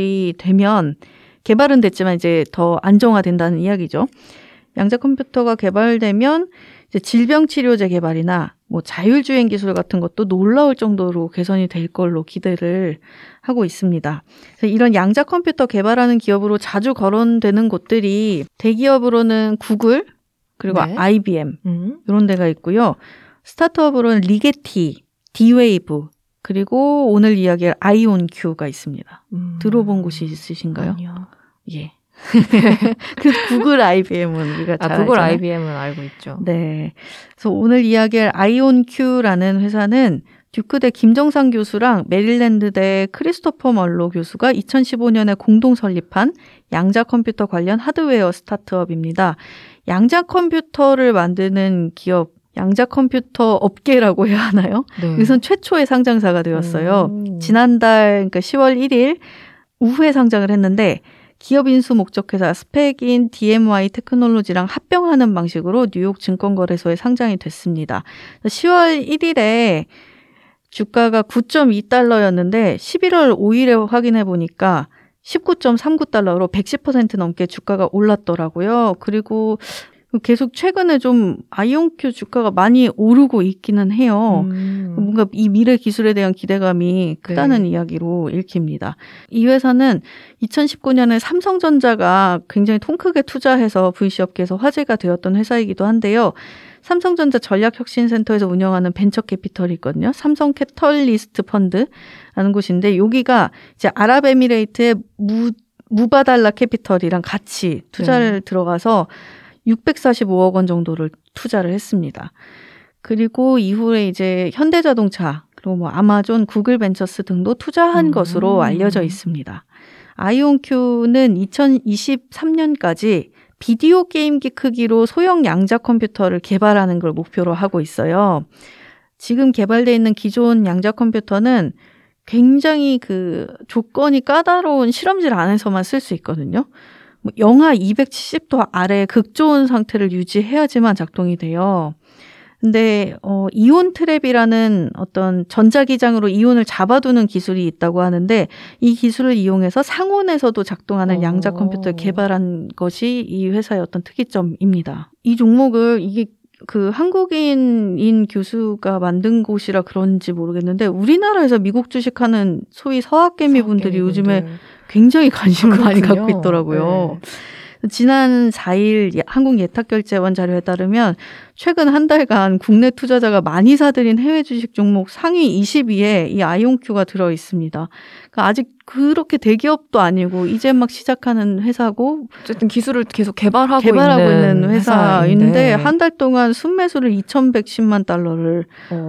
개발은 됐지만 이제 더 안정화된다는 이야기죠. 양자 컴퓨터가 개발되면 이제 질병 치료제 개발이나 뭐 자율주행 기술 같은 것도 놀라울 정도로 개선이 될 걸로 기대를 하고 있습니다. 그래서 이런 양자 컴퓨터 개발하는 기업으로 자주 거론되는 곳들이 대기업으로는 구글 그리고 네. IBM 이런 데가 있고요. 스타트업으로는 리게티, D-Wave 그리고 오늘 이야기할 아이온큐가 있습니다. 들어본 곳이 있으신가요? 아니요. 예. 그래서 구글 IBM은 우리가 잘 구글 알잖아요. IBM은 알고 있죠. 네. 그래서 오늘 이야기할 아이온큐라는 회사는 듀크대 김정상 교수랑 메릴랜드대 크리스토퍼 멀로 교수가 2015년에 공동 설립한 양자 컴퓨터 관련 하드웨어 스타트업입니다. 양자 컴퓨터를 만드는 기업, 양자 컴퓨터 업계라고 해야 하나요? 네. 여기선 최초의 상장사가 되었어요. 지난달 그러니까 10월 1일 우회 상장을 했는데 기업 인수 목적회사 스펙인 DMY 테크놀로지랑 합병하는 방식으로 뉴욕 증권거래소에 상장이 됐습니다. 10월 1일에 주가가 9.2달러였는데 11월 5일에 확인해 보니까 19.39달러로 110% 넘게 주가가 올랐더라고요. 그리고 계속 최근에 좀 아이온큐 주가가 많이 오르고 있기는 해요. 뭔가 이 미래 기술에 대한 기대감이 크다는 네. 이야기로 읽힙니다. 이 회사는 2019년에 삼성전자가 굉장히 통 크게 투자해서 VC업계에서 화제가 되었던 회사이기도 한데요. 삼성전자 전략혁신센터에서 운영하는 벤처 캐피털이 있거든요. 삼성 캐털리스트 펀드라는 곳인데 여기가 이제 아랍에미레이트의 무바달라 캐피털이랑 같이 투자를 들어가서 645억 원 정도를 투자를 했습니다. 그리고 이후에 이제 현대자동차, 그리고 뭐 아마존, 구글 벤처스 등도 투자한 것으로 알려져 있습니다. 아이온큐는 2023년까지 비디오 게임기 크기로 소형 양자 컴퓨터를 개발하는 걸 목표로 하고 있어요. 지금 개발되어 있는 기존 양자 컴퓨터는 굉장히 그 조건이 까다로운 실험실 안에서만 쓸 수 있거든요. 영하 270도 아래 극저온 상태를 유지해야지만 작동이 돼요. 근데 이온 트랩이라는 어떤 전자기장으로 이온을 잡아두는 기술이 있다고 하는데 이 기술을 이용해서 상온에서도 작동하는 양자 컴퓨터를 개발한 것이 이 회사의 어떤 특이점입니다. 이 종목을 이게 그 한국인인 교수가 만든 곳이라 그런지 모르겠는데 우리나라에서 미국 주식하는 소위 서학개미 분들이 요즘에 굉장히 관심을 많이 갖고 있더라고요. 네. 지난 4일 한국예탁결제원 자료에 따르면 최근 한 달간 국내 투자자가 많이 사들인 해외 주식 종목 상위 20위에 이 아이온큐가 들어 있습니다. 그러니까 아직 그렇게 대기업도 아니고 이제 막 시작하는 회사고 어쨌든 기술을 계속 개발하고 있는 회사인데 한 달 동안 순매수를 2,110만 달러를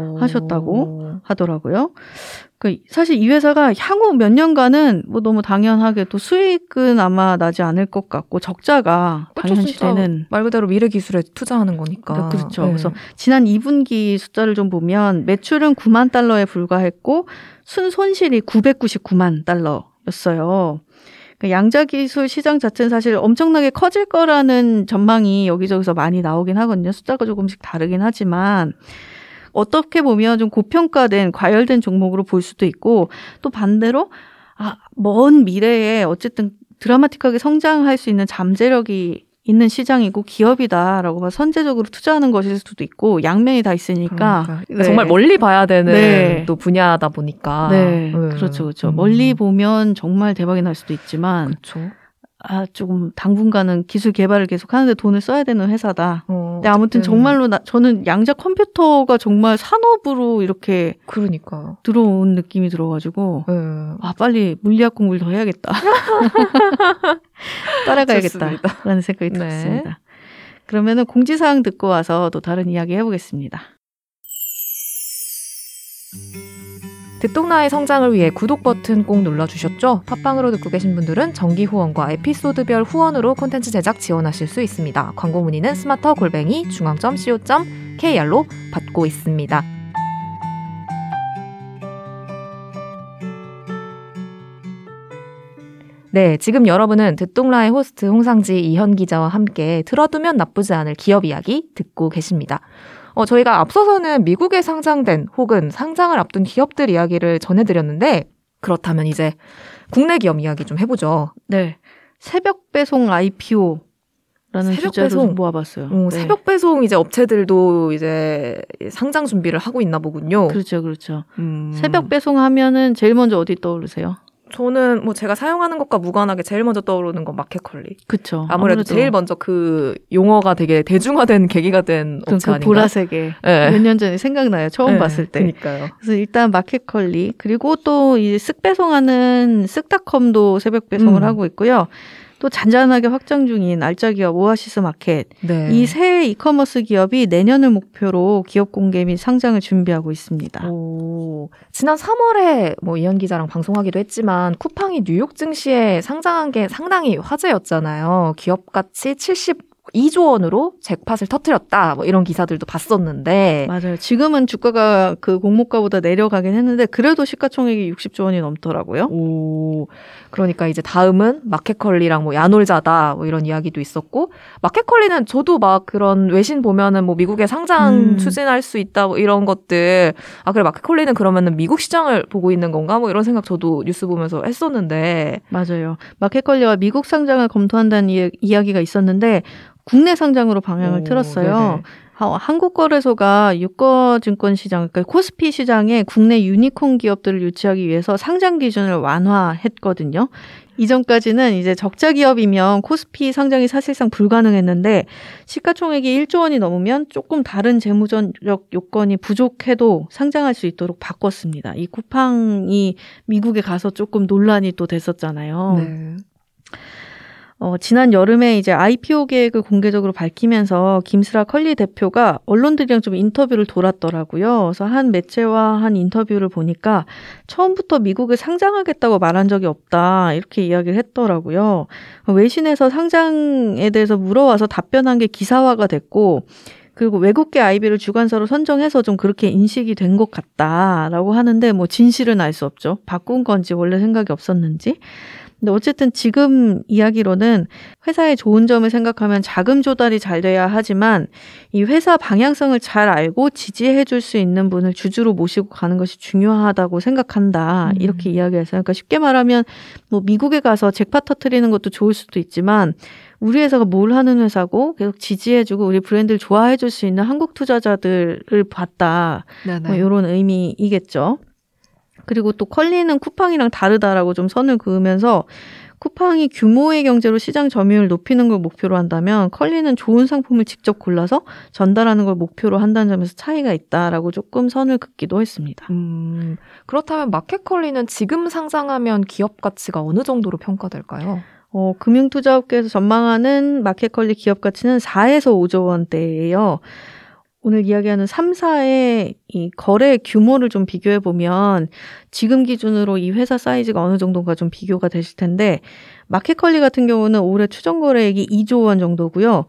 하셨다고 하더라고요. 사실 이 회사가 향후 몇 년간은 뭐 너무 당연하게도 수익은 아마 나지 않을 것 같고 적자가 당연시 되는 말 그대로 미래 기술에 투자하는 거니까. 그렇죠. 네. 그래서 지난 2분기 숫자를 좀 보면 매출은 9만 달러에 불과했고 순손실이 999만 달러였어요. 양자 기술 시장 자체는 사실 엄청나게 커질 거라는 전망이 여기저기서 많이 나오긴 하거든요. 숫자가 조금씩 다르긴 하지만 어떻게 보면 좀 고평가된 과열된 종목으로 볼 수도 있고 또 반대로 먼 미래에 어쨌든 드라마틱하게 성장할 수 있는 잠재력이 있는 시장이고 기업이다라고 봐서 선제적으로 투자하는 것일 수도 있고 양면이 다 있으니까 네. 정말 멀리 봐야 되는 또 분야다 보니까 그렇죠. 멀리 보면 정말 대박이 날 수도 있지만 그렇죠. 조금 당분간은 기술 개발을 계속 하는데 돈을 써야 되는 회사다. 근데 아무튼 정말로 저는 양자 컴퓨터가 정말 산업으로 이렇게 들어온 느낌이 들어가지고 빨리 물리학 공부를 더 해야겠다. 따라가야겠다라는 생각이 들었습니다. 그러면은 공지사항 듣고 와서 또 다른 이야기 해보겠습니다. 듣동나의 성장을 위해 구독 버튼 꼭 눌러주셨죠? 팟빵으로 듣고 계신 분들은 정기 후원과 에피소드별 후원으로 콘텐츠 제작 지원하실 수 있습니다. 광고 문의는 smarter@중앙.co.kr로 받고 있습니다. 네, 지금 여러분은 듣동라의 호스트 홍상지 이현 기자와 함께 들어두면 나쁘지 않을 기업 이야기 듣고 계십니다. 저희가 앞서서는 미국에 상장된 혹은 상장을 앞둔 기업들 이야기를 전해드렸는데 그렇다면 이제 국내 기업 이야기 좀 해보죠. 네, 새벽 배송 IPO라는 주제로 모아봤어요. 새벽 배송 이제 업체들도 이제 상장 준비를 하고 있나 보군요. 그렇죠. 새벽 배송 하면은 제일 먼저 어디 떠오르세요? 저는 뭐 제가 사용하는 것과 무관하게 제일 먼저 떠오르는 건 마켓컬리. 그렇죠. 아무래도 제일 먼저 그 용어가 되게 대중화된 계기가 된 업체 아닌가? 보라색에 몇 년 전에 생각나요. 처음 봤을 때. 그러니까요. 그래서 일단 마켓컬리 그리고 또 이 쓱 배송하는 쓱닷컴도 새벽 배송을 하고 있고요. 또 잔잔하게 확장 중인 알짜 기업 오아시스 마켓. 이 새 이커머스 기업이 내년을 목표로 기업 공개 및 상장을 준비하고 있습니다. 지난 3월에 뭐 이현 기자랑 방송하기도 했지만 쿠팡이 뉴욕 증시에 상장한 게 상당히 화제였잖아요. 기업 가치 72조 원으로 잭팟을 터뜨렸다. 뭐 이런 기사들도 봤었는데. 맞아요. 지금은 주가가 그 공모가보다 내려가긴 했는데 그래도 시가총액이 60조 원이 넘더라고요. 그러니까 이제 다음은 마켓컬리랑 뭐 야놀자다 뭐 이런 이야기도 있었고 마켓컬리는 저도 막 그런 외신 보면은 뭐 미국에 상장 추진할 수 있다 뭐 이런 것들 그래 마켓컬리는 그러면은 미국 시장을 보고 있는 건가 뭐 이런 생각 저도 뉴스 보면서 했었는데 맞아요. 마켓컬리와 미국 상장을 검토한다는 이야기가 있었는데 국내 상장으로 방향을 틀었어요. 네네. 한국거래소가 유가증권 시장, 그러니까 코스피 시장에 국내 유니콘 기업들을 유치하기 위해서 상장 기준을 완화했거든요. 이전까지는 이제 적자 기업이면 코스피 상장이 사실상 불가능했는데 시가총액이 1조 원이 넘으면 조금 다른 재무적 요건이 부족해도 상장할 수 있도록 바꿨습니다. 이 쿠팡이 미국에 가서 조금 논란이 또 됐었잖아요. 네. 지난 여름에 이제 IPO 계획을 공개적으로 밝히면서 김스라 컬리 대표가 언론들이랑 좀 인터뷰를 돌았더라고요. 그래서 한 매체와 한 인터뷰를 보니까 처음부터 미국에 상장하겠다고 말한 적이 없다. 이렇게 이야기를 했더라고요. 외신에서 상장에 대해서 물어와서 답변한 게 기사화가 됐고 그리고 외국계 IB를 주관사로 선정해서 좀 그렇게 인식이 된 것 같다라고 하는데 뭐 진실은 알 수 없죠. 바꾼 건지 원래 생각이 없었는지. 근데 어쨌든 지금 이야기로는 회사의 좋은 점을 생각하면 자금 조달이 잘 돼야 하지만 이 회사 방향성을 잘 알고 지지해 줄 수 있는 분을 주주로 모시고 가는 것이 중요하다고 생각한다. 이렇게 이야기해서 그러니까 쉽게 말하면 뭐 미국에 가서 잭팟 터트리는 것도 좋을 수도 있지만 우리 회사가 뭘 하는 회사고 계속 지지해주고 우리 브랜드를 좋아해줄 수 있는 한국 투자자들을 봤다. 뭐 이런 의미이겠죠. 그리고 또 컬리는 쿠팡이랑 다르다라고 좀 선을 그으면서 쿠팡이 규모의 경제로 시장 점유율을 높이는 걸 목표로 한다면 컬리는 좋은 상품을 직접 골라서 전달하는 걸 목표로 한다는 점에서 차이가 있다라고 조금 선을 긋기도 했습니다. 그렇다면 마켓컬리는 지금 상장하면 기업 가치가 어느 정도로 평가될까요? 금융투자업계에서 전망하는 마켓컬리 기업 가치는 4에서 5조 원대예요. 오늘 이야기하는 3사의 이 거래 규모를 좀 비교해 보면 지금 기준으로 이 회사 사이즈가 어느 정도인가 좀 비교가 되실 텐데 마켓컬리 같은 경우는 올해 추정 거래액이 2조 원 정도고요.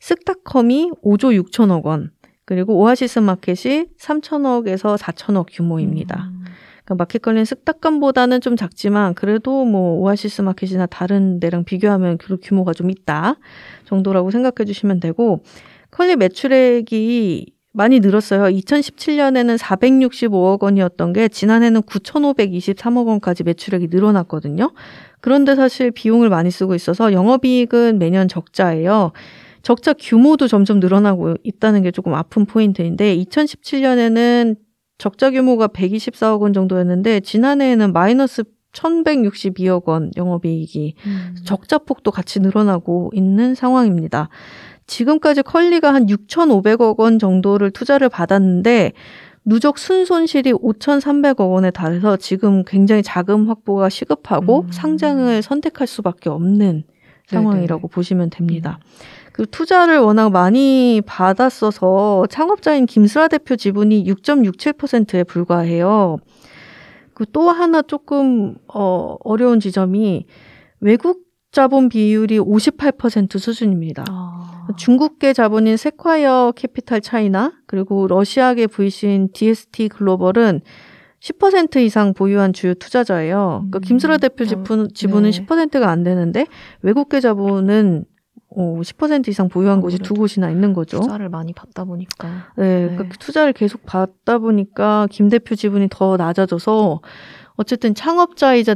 쓱닷컴이 5조 6천억 원, 그리고 오아시스 마켓이 3천억에서 4천억 규모입니다. 그러니까 마켓컬리는 쓱닷컴보다는 좀 작지만 그래도 뭐 오아시스 마켓이나 다른 데랑 비교하면 그 규모가 좀 있다 정도라고 생각해 주시면 되고 컬리 매출액이 많이 늘었어요. 2017년에는 465억 원이었던 게 지난해는 9,523억 원까지 매출액이 늘어났거든요. 그런데 사실 비용을 많이 쓰고 있어서 영업이익은 매년 적자예요. 적자 규모도 점점 늘어나고 있다는 게 조금 아픈 포인트인데 2017년에는 적자 규모가 124억 원 정도였는데 지난해에는 마이너스 1,162억 원 영업이익이 적자폭도 같이 늘어나고 있는 상황입니다. 지금까지 컬리가 한 6,500억 원 정도를 투자를 받았는데 누적 순손실이 5,300억 원에 달해서 지금 굉장히 자금 확보가 시급하고 상장을 선택할 수밖에 없는 상황이라고 보시면 됩니다. 그리고 투자를 워낙 많이 받았어서 창업자인 김스라 대표 지분이 6.67%에 불과해요. 그리고 또 하나 조금 어려운 지점이 외국 자본 비율이 58% 수준입니다. 중국계 자본인 세콰이어 캐피탈 차이나 그리고 러시아계 VC인 DST 글로벌은 10% 이상 보유한 주요 투자자예요. 그러니까 김스라 대표 지분은 10%가 안 되는데 외국계 자본은 10% 이상 보유한 곳이 두 곳이나 있는 거죠. 투자를 많이 받다 보니까. 네, 그러니까 투자를 계속 받다 보니까 김 대표 지분이 더 낮아져서 어쨌든 창업자이자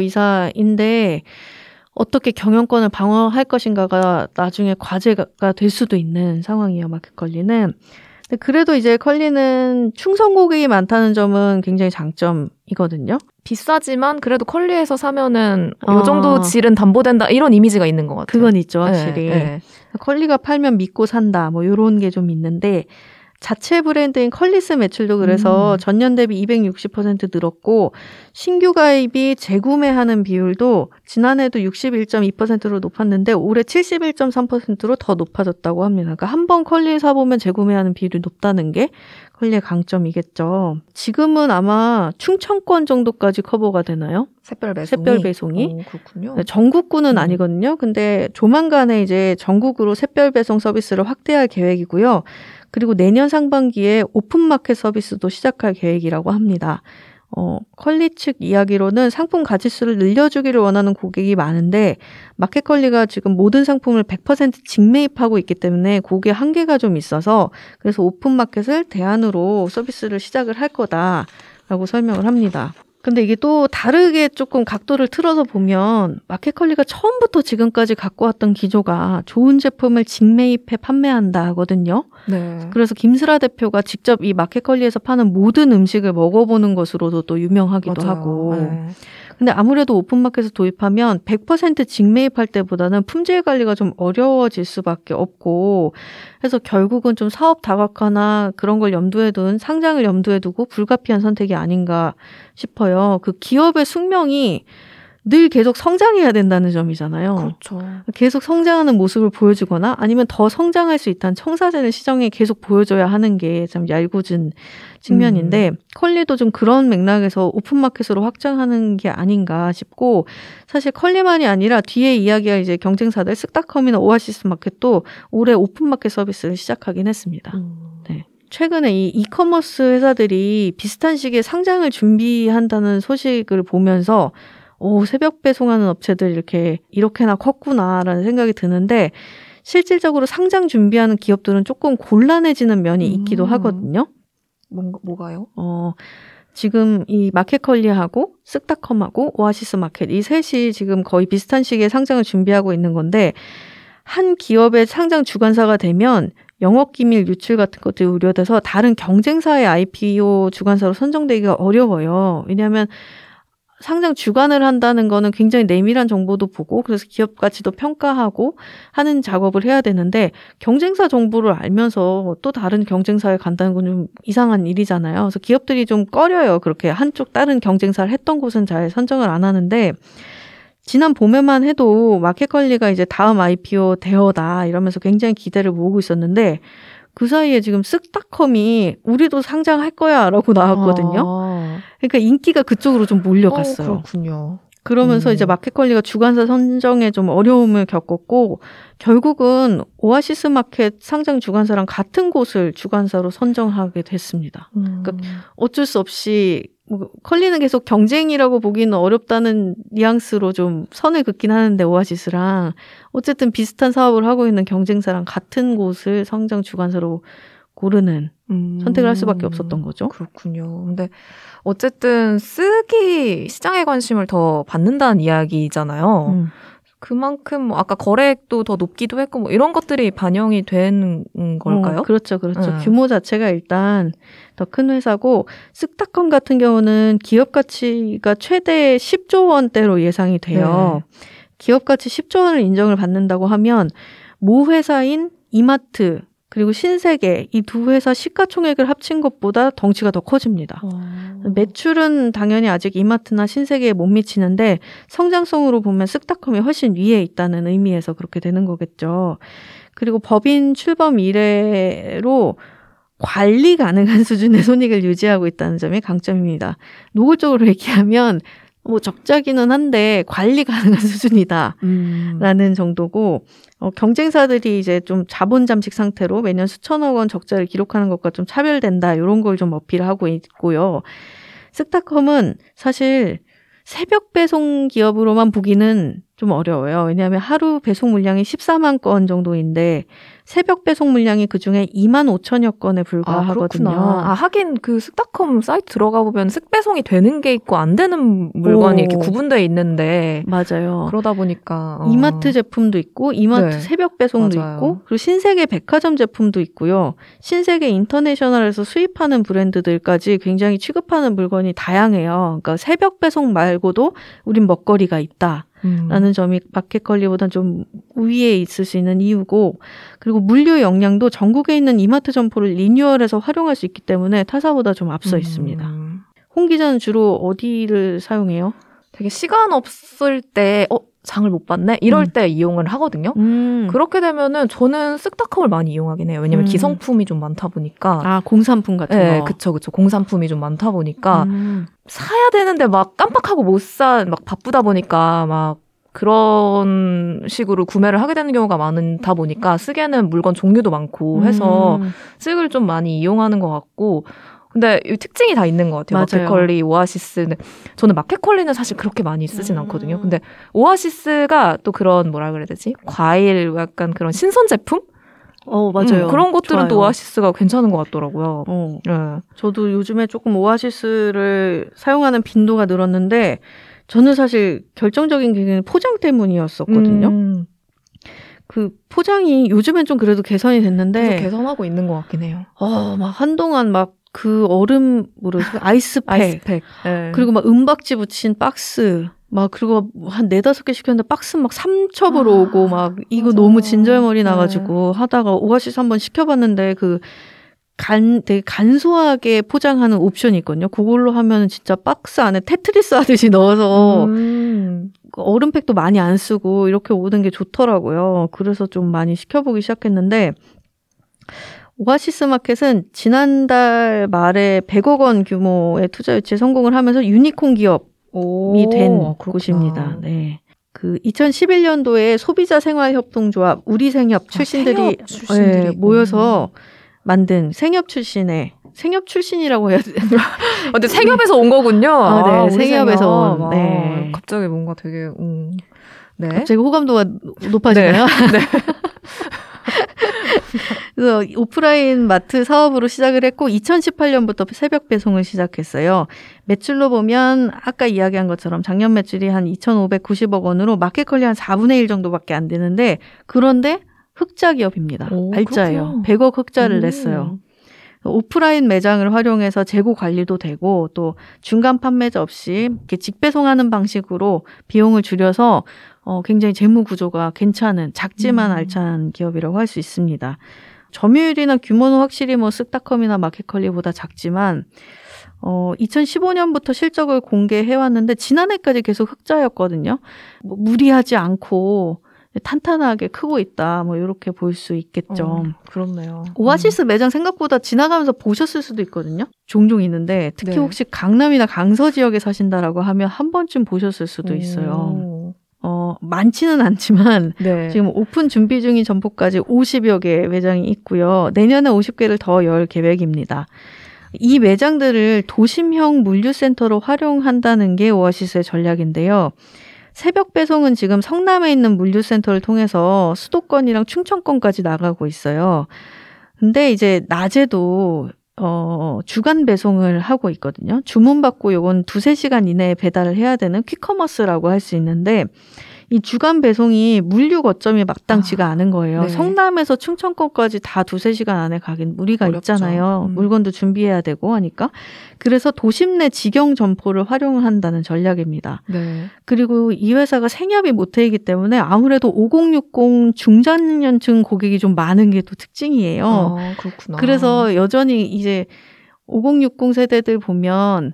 대표이사인데 어떻게 경영권을 방어할 것인가가 나중에 과제가 될 수도 있는 상황이에요, 마켓컬리는. 근데 그래도 이제 컬리는 충성 고객이 많다는 점은 굉장히 장점이거든요. 비싸지만 그래도 컬리에서 사면은 이 정도 질은 담보된다 이런 이미지가 있는 것 같아요. 그건 있죠, 확실히. 네. 컬리가 팔면 믿고 산다, 뭐 이런 게 좀 있는데 자체 브랜드인 컬리스 매출도 그래서 전년 대비 260% 늘었고 신규 가입이 재구매하는 비율도 지난해도 61.2%로 높았는데 올해 71.3%로 더 높아졌다고 합니다. 그러니까 한 번 컬리 사보면 재구매하는 비율이 높다는 게 컬리의 강점이겠죠. 지금은 아마 충청권 정도까지 커버가 되나요? 샛별 배송이. 그렇군요. 전국구는 아니거든요. 근데 조만간에 이제 전국으로 샛별 배송 서비스를 확대할 계획이고요. 그리고 내년 상반기에 오픈마켓 서비스도 시작할 계획이라고 합니다. 컬리 측 이야기로는 상품 가짓수를 늘려주기를 원하는 고객이 많은데 마켓컬리가 지금 모든 상품을 100% 직매입하고 있기 때문에 그게 한계가 좀 있어서 그래서 오픈마켓을 대안으로 서비스를 시작을 할 거다라고 설명을 합니다. 근데 이게 또 다르게 조금 각도를 틀어서 보면 마켓컬리가 처음부터 지금까지 갖고 왔던 기조가 좋은 제품을 직매입해 판매한다 하거든요. 네. 그래서 김스라 대표가 직접 이 마켓컬리에서 파는 모든 음식을 먹어보는 것으로도 또 유명하기도 맞아요. 하고. 네. 근데 아무래도 오픈마켓에서 도입하면 100% 직매입할 때보다는 품질 관리가 좀 어려워질 수밖에 없고 그래서 결국은 좀 사업 다각화나 그런 걸 염두에 둔 상장을 염두에 두고 불가피한 선택이 아닌가 싶어요. 그 기업의 숙명이 늘 계속 성장해야 된다는 점이잖아요. 그렇죠. 계속 성장하는 모습을 보여주거나 아니면 더 성장할 수 있다는 청사진을 시장에 계속 보여줘야 하는 게 참 얄궂은 측면인데 컬리도 좀 그런 맥락에서 오픈마켓으로 확장하는 게 아닌가 싶고 사실 컬리만이 아니라 뒤에 이야기할 이제 경쟁사들 쓱닷컴이나 오아시스 마켓도 올해 오픈마켓 서비스를 시작하긴 했습니다. 네. 최근에 이 이커머스 회사들이 비슷한 시기에 상장을 준비한다는 소식을 보면서 새벽 배송하는 업체들 이렇게나 컸구나라는 생각이 드는데 실질적으로 상장 준비하는 기업들은 조금 곤란해지는 면이 있기도 하거든요. 뭐가요? 지금 이 마켓컬리하고 쓱닷컴하고 오아시스 마켓 이 셋이 지금 거의 비슷한 시기에 상장을 준비하고 있는 건데 한 기업의 상장 주관사가 되면 영업기밀 유출 같은 것들이 우려돼서 다른 경쟁사의 IPO 주관사로 선정되기가 어려워요. 왜냐하면 상장 주관을 한다는 거는 굉장히 내밀한 정보도 보고 그래서 기업 가치도 평가하고 하는 작업을 해야 되는데 경쟁사 정보를 알면서 또 다른 경쟁사에 간다는 건 좀 이상한 일이잖아요. 그래서 기업들이 좀 꺼려요. 그렇게 한쪽 다른 경쟁사를 했던 곳은 잘 선정을 안 하는데 지난 봄에만 해도 마켓컬리가 이제 다음 IPO 대어다 이러면서 굉장히 기대를 모으고 있었는데 그 사이에 지금 쓱닷컴이 우리도 상장할 거야 라고 나왔거든요. 그러니까 인기가 그쪽으로 좀 몰려갔어요. 그렇군요. 그러면서 이제 마켓컬리가 주관사 선정에 좀 어려움을 겪었고 결국은 오아시스 마켓 상장 주관사랑 같은 곳을 주관사로 선정하게 됐습니다. 그러니까 어쩔 수 없이 컬리는 계속 경쟁이라고 보기는 어렵다는 뉘앙스로 좀 선을 긋긴 하는데 오아시스랑 어쨌든 비슷한 사업을 하고 있는 경쟁사랑 같은 곳을 상장 주관사로 고르는 선택을 할 수밖에 없었던 거죠. 그렇군요. 근데 어쨌든 시장에 관심을 더 받는다는 이야기잖아요. 그만큼 아까 거래액도 더 높기도 했고 이런 것들이 반영이 되는 걸까요? 그렇죠. 규모 자체가 일단 더 큰 회사고 쓱닷컴 같은 경우는 기업 가치가 최대 10조 원대로 예상이 돼요. 네. 기업 가치 10조 원을 인정을 받는다고 하면 모 회사인 이마트 그리고 신세계 이 두 회사 시가총액을 합친 것보다 덩치가 더 커집니다. 매출은 당연히 아직 이마트나 신세계에 못 미치는데 성장성으로 보면 쓱닷컴이 훨씬 위에 있다는 의미에서 그렇게 되는 거겠죠. 그리고 법인 출범 이래로 관리 가능한 수준의 손익을 유지하고 있다는 점이 강점입니다. 노골적으로 얘기하면 적자기는 한데 관리 가능한 수준이다라는 정도고 경쟁사들이 이제 좀 자본 잠식 상태로 매년 수천억 원 적자를 기록하는 것과 좀 차별된다 이런 걸 좀 어필하고 있고요. 쓱닷컴은 사실 새벽 배송 기업으로만 보기는 좀 어려워요. 왜냐하면 하루 배송 물량이 14만 건 정도인데 새벽 배송 물량이 그중에 2만 5천여 건에 불과하거든요. 하긴 그 쓱닷컴 사이트 들어가 보면 쓱배송이 되는 게 있고 안 되는 물건이 이렇게 구분되어 있는데 맞아요. 그러다 보니까 이마트 제품도 있고 이마트 새벽 배송도 맞아요. 있고 그리고 신세계 백화점 제품도 있고요. 신세계 인터내셔널에서 수입하는 브랜드들까지 굉장히 취급하는 물건이 다양해요. 그러니까 새벽 배송 말고도 우린 먹거리가 있다. 라는 점이 마켓컬리보다는 좀 우위에 있을 수 있는 이유고 그리고 물류 역량도 전국에 있는 이마트 점포를 리뉴얼해서 활용할 수 있기 때문에 타사보다 좀 앞서 있습니다. 홍 기자는 주로 어디를 사용해요? 되게 시간 없을 때 장을 못 봤네? 이럴 때 이용을 하거든요. 그렇게 되면은 저는 쓱닷컴을 많이 이용하긴 해요. 왜냐면 기성품이 좀 많다 보니까. 공산품 같은 거. 네, 그쵸. 공산품이 좀 많다 보니까 사야 되는데 막 깜빡하고 막 바쁘다 보니까 막 그런 식으로 구매를 하게 되는 경우가 많다 보니까 쓱에는 물건 종류도 많고 해서 쓱을 좀 많이 이용하는 것 같고 근데 이 특징이 다 있는 것 같아요. 맞아요. 마켓컬리, 오아시스. 저는 마켓컬리는 사실 그렇게 많이 쓰진 않거든요. 근데 오아시스가 또 그런 뭐라 그래야 되지? 과일 약간 그런 신선 제품? 맞아요. 그런 것들은 좋아요. 또 오아시스가 괜찮은 것 같더라고요. 네. 저도 요즘에 조금 오아시스를 사용하는 빈도가 늘었는데 저는 사실 결정적인 게 포장 때문이었었거든요. 그 포장이 요즘엔 좀 그래도 개선이 됐는데 계속 개선하고 있는 것 같긴 해요. 막 한동안 막 그 얼음 아이스팩. 네. 그리고 막 은박지 붙인 박스 그리고 한 4-5개 시켰는데 박스 막 3첩으로 오고 막 이거 맞아. 너무 진절머리 나가지고 하다가 오아시스 한번 시켜봤는데 그 되게 간소하게 포장하는 옵션이 있거든요. 그걸로 하면 진짜 박스 안에 테트리스 하듯이 넣어서 얼음팩도 많이 안 쓰고 이렇게 오는 게 좋더라고요. 그래서 좀 많이 시켜보기 시작했는데 오아시스 마켓은 지난달 말에 100억 원 규모의 투자 유치에 성공을 하면서 유니콘 기업이 된 곳입니다. 네. 그 2011년도에 소비자 생활협동조합 우리생협 출신들이 네, 모여서 만든 생협 출신이라고 해야 돼. 근데 생협에서 온 거군요. 네, 생협에서 온. 네. 갑자기 뭔가 되게 네. 갑자기 호감도가 높아지나요? 네. 그래서 오프라인 마트 사업으로 시작을 했고 2018년부터 새벽 배송을 시작했어요. 매출로 보면 아까 이야기한 것처럼 작년 매출이 한 2,590억 원으로 마켓컬리 한 4분의 1 정도밖에 안 되는데 그런데 흑자 기업입니다. 알짜예요. 100억 흑자를 냈어요. 오프라인 매장을 활용해서 재고 관리도 되고 또 중간 판매자 없이 이렇게 직배송하는 방식으로 비용을 줄여서 굉장히 재무 구조가 괜찮은 작지만 알찬 기업이라고 할 수 있습니다. 점유율이나 규모는 확실히 뭐 쓱닷컴이나 마켓컬리보다 작지만 2015년부터 실적을 공개해왔는데 지난해까지 계속 흑자였거든요. 뭐 무리하지 않고 탄탄하게 크고 있다. 뭐 이렇게 볼 수 있겠죠. 그렇네요. 오아시스 매장 생각보다 지나가면서 보셨을 수도 있거든요. 종종 있는데 특히 혹시 강남이나 강서 지역에 사신다라고 하면 한 번쯤 보셨을 수도 있어요. 많지는 않지만 지금 오픈 준비 중인 점포까지 50여 개 매장이 있고요. 내년에 50개를 더 열 계획입니다. 이 매장들을 도심형 물류센터로 활용한다는 게 오아시스의 전략인데요. 새벽 배송은 지금 성남에 있는 물류센터를 통해서 수도권이랑 충청권까지 나가고 있어요. 근데 이제 낮에도 주간 배송을 하고 있거든요. 주문받고 요건 2-3시간 이내에 배달을 해야 되는 퀵커머스라고 할 수 있는데 이 주간 배송이 물류 거점이 마땅치가 않은 거예요. 네. 성남에서 충청권까지 다 2-3시간 안에 가긴 무리가 어렵죠. 있잖아요. 물건도 준비해야 되고 하니까. 그래서 도심 내 직영 점포를 활용한다는 전략입니다. 네. 그리고 이 회사가 생협이 모태이기 때문에 아무래도 5060 중장년층 고객이 좀 많은 게 또 특징이에요. 그렇구나. 그래서 여전히 이제 5060 세대들 보면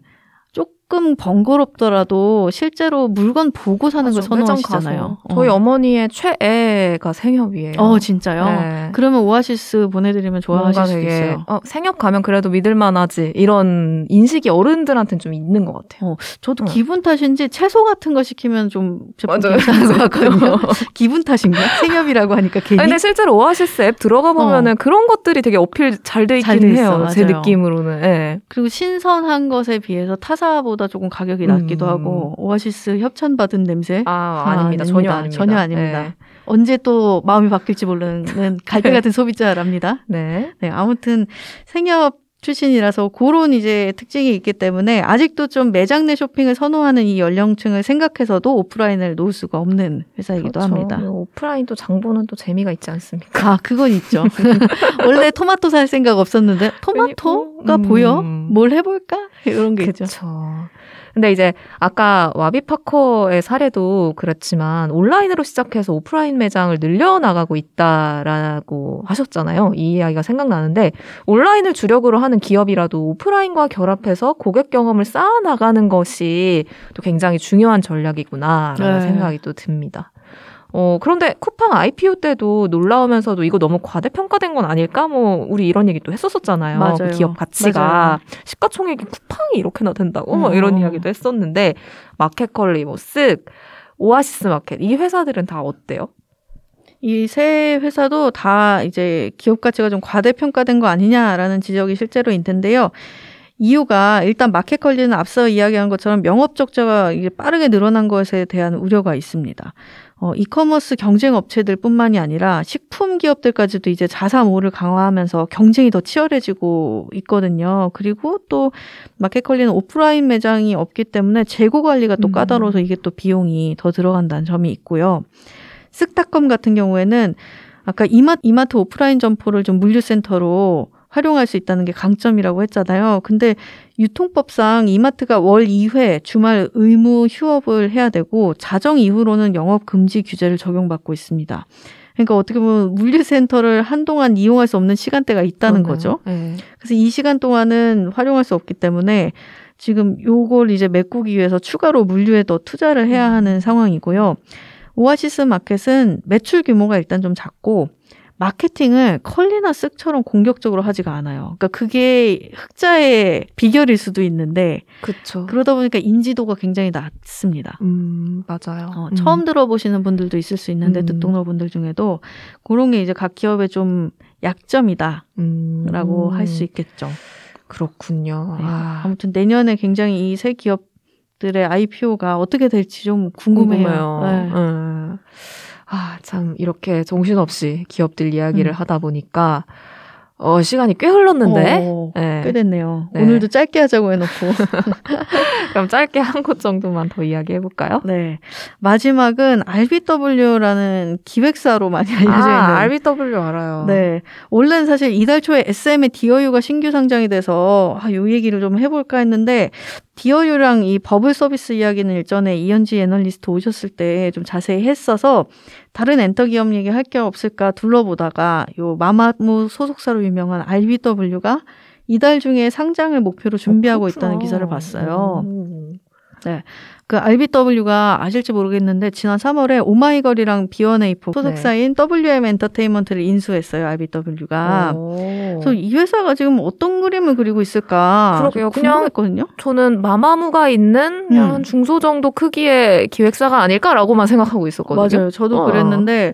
조금 번거롭더라도 실제로 물건 보고 사는 걸 선호하시잖아요. 저희 어머니의 최애가 생협이에요. 진짜요? 네. 그러면 오아시스 보내드리면 좋아하실 수도 있어요. 생협 가면 그래도 믿을만하지 이런 인식이 어른들한테는 좀 있는 것 같아요. 저도 기분 탓인지 채소 같은 거 시키면 좀 괜찮은 것 같거든요. 기분 탓인가? 생협이라고 하니까 괜히. 근데 실제로 오아시스 앱 들어가 보면은 그런 것들이 되게 어필 잘 돼 있긴 해요. 맞아요. 제 느낌으로는. 네. 그리고 신선한 것에 비해서 타사보다 조금 가격이 낮기도 하고 오아시스 협찬받은 냄새? 아닙니다. 전혀 아닙니다. 전혀 아닙니다. 네. 언제 또 마음이 바뀔지 모르는 갈대 같은 소비자랍니다. 네. 아무튼 생협 출신이라서 그런 이제 특징이 있기 때문에 아직도 좀 매장 내 쇼핑을 선호하는 이 연령층을 생각해서도 오프라인을 놓을 수가 없는 회사이기도 합니다. 오프라인도 장 보는 또 재미가 있지 않습니까? 그건 있죠. 원래 토마토 살 생각 없었는데 토마토가 보여? 뭘 해볼까? 이런 게 있죠. 근데 이제 아까 와비파커의 사례도 그렇지만 온라인으로 시작해서 오프라인 매장을 늘려나가고 있다라고 하셨잖아요. 이 이야기가 생각나는데 온라인을 주력으로 하는 기업이라도 오프라인과 결합해서 고객 경험을 쌓아나가는 것이 또 굉장히 중요한 전략이구나라는 생각이 또 듭니다. 그런데 쿠팡 IPO 때도 놀라우면서도 이거 너무 과대평가된 건 아닐까? 우리 이런 얘기 또 했었잖아요. 맞아요. 그 기업 가치가. 맞아요. 시가총액이 쿠팡이 이렇게나 된다고? 이런 이야기도 했었는데, 마켓컬리, 쓱, 오아시스 마켓, 이 회사들은 다 어때요? 이 세 회사도 다 이제 기업 가치가 좀 과대평가된 거 아니냐라는 지적이 실제로 있는데요. 이유가 일단 마켓컬리는 앞서 이야기한 것처럼 영업 적자가 이게 빠르게 늘어난 것에 대한 우려가 있습니다. 이커머스 경쟁 업체들뿐만이 아니라 식품 기업들까지도 이제 자사몰을 강화하면서 경쟁이 더 치열해지고 있거든요. 그리고 또 마켓컬리는 오프라인 매장이 없기 때문에 재고 관리가 또 까다로워서 이게 또 비용이 더 들어간다는 점이 있고요. 쓱닷컴 같은 경우에는 아까 이마트 오프라인 점포를 좀 물류센터로 활용할 수 있다는 게 강점이라고 했잖아요. 근데 유통법상 이마트가 월 2회 주말 의무 휴업을 해야 되고 자정 이후로는 영업 금지 규제를 적용받고 있습니다. 그러니까 어떻게 보면 물류센터를 한동안 이용할 수 없는 시간대가 있다는 거죠. 네. 그래서 이 시간 동안은 활용할 수 없기 때문에 지금 요걸 이제 메꾸기 위해서 추가로 물류에 더 투자를 해야 하는 상황이고요. 오아시스 마켓은 매출 규모가 일단 좀 작고 마케팅을 컬리나 쓱처럼 공격적으로 하지가 않아요. 그러니까 그게 흑자의 비결일 수도 있는데 그렇죠. 그러다 보니까 인지도가 굉장히 낮습니다. 맞아요. 처음 들어보시는 분들도 있을 수 있는데 듣동러분들 중에도 그런 게 이제 각 기업의 좀 약점이다라고 할 수 있겠죠. 그렇군요. 네. 아무튼 내년에 굉장히 이 새 기업들의 IPO가 어떻게 될지 좀 궁금해요. 네. 참 이렇게 정신없이 기업들 이야기를 하다 보니까 시간이 꽤 흘렀는데 네. 꽤 됐네요. 네. 오늘도 짧게 하자고 해놓고 그럼 짧게 한 곳 정도만 더 이야기해볼까요? 네, 마지막은 RBW라는 기획사로 많이 알려져 있는 RBW 알아요. 네, 원래는 사실 이달 초에 SM의 디어유가 신규 상장이 돼서 요 얘기를 좀 해볼까 했는데 디어유랑 이 버블 서비스 이야기는 일전에 이현지 애널리스트 오셨을 때 좀 자세히 했어서 다른 엔터 기업 얘기할 게 없을까 둘러보다가 요 마마무 소속사로 유명한 RBW가 이달 중에 상장을 목표로 준비하고 있다는 기사를 봤어요. 네, 그 RBW가 아실지 모르겠는데 지난 3월에 오마이걸이랑 B1A4 소속사인 WM 엔터테인먼트를 인수했어요. RBW가. 그래서 이 회사가 지금 어떤 그림을 그리고 있을까 그러게요. 궁금했거든요. 저는 마마무가 있는 한 중소 정도 크기의 기획사가 아닐까라고만 생각하고 있었거든요. 맞아요. 저도 그랬는데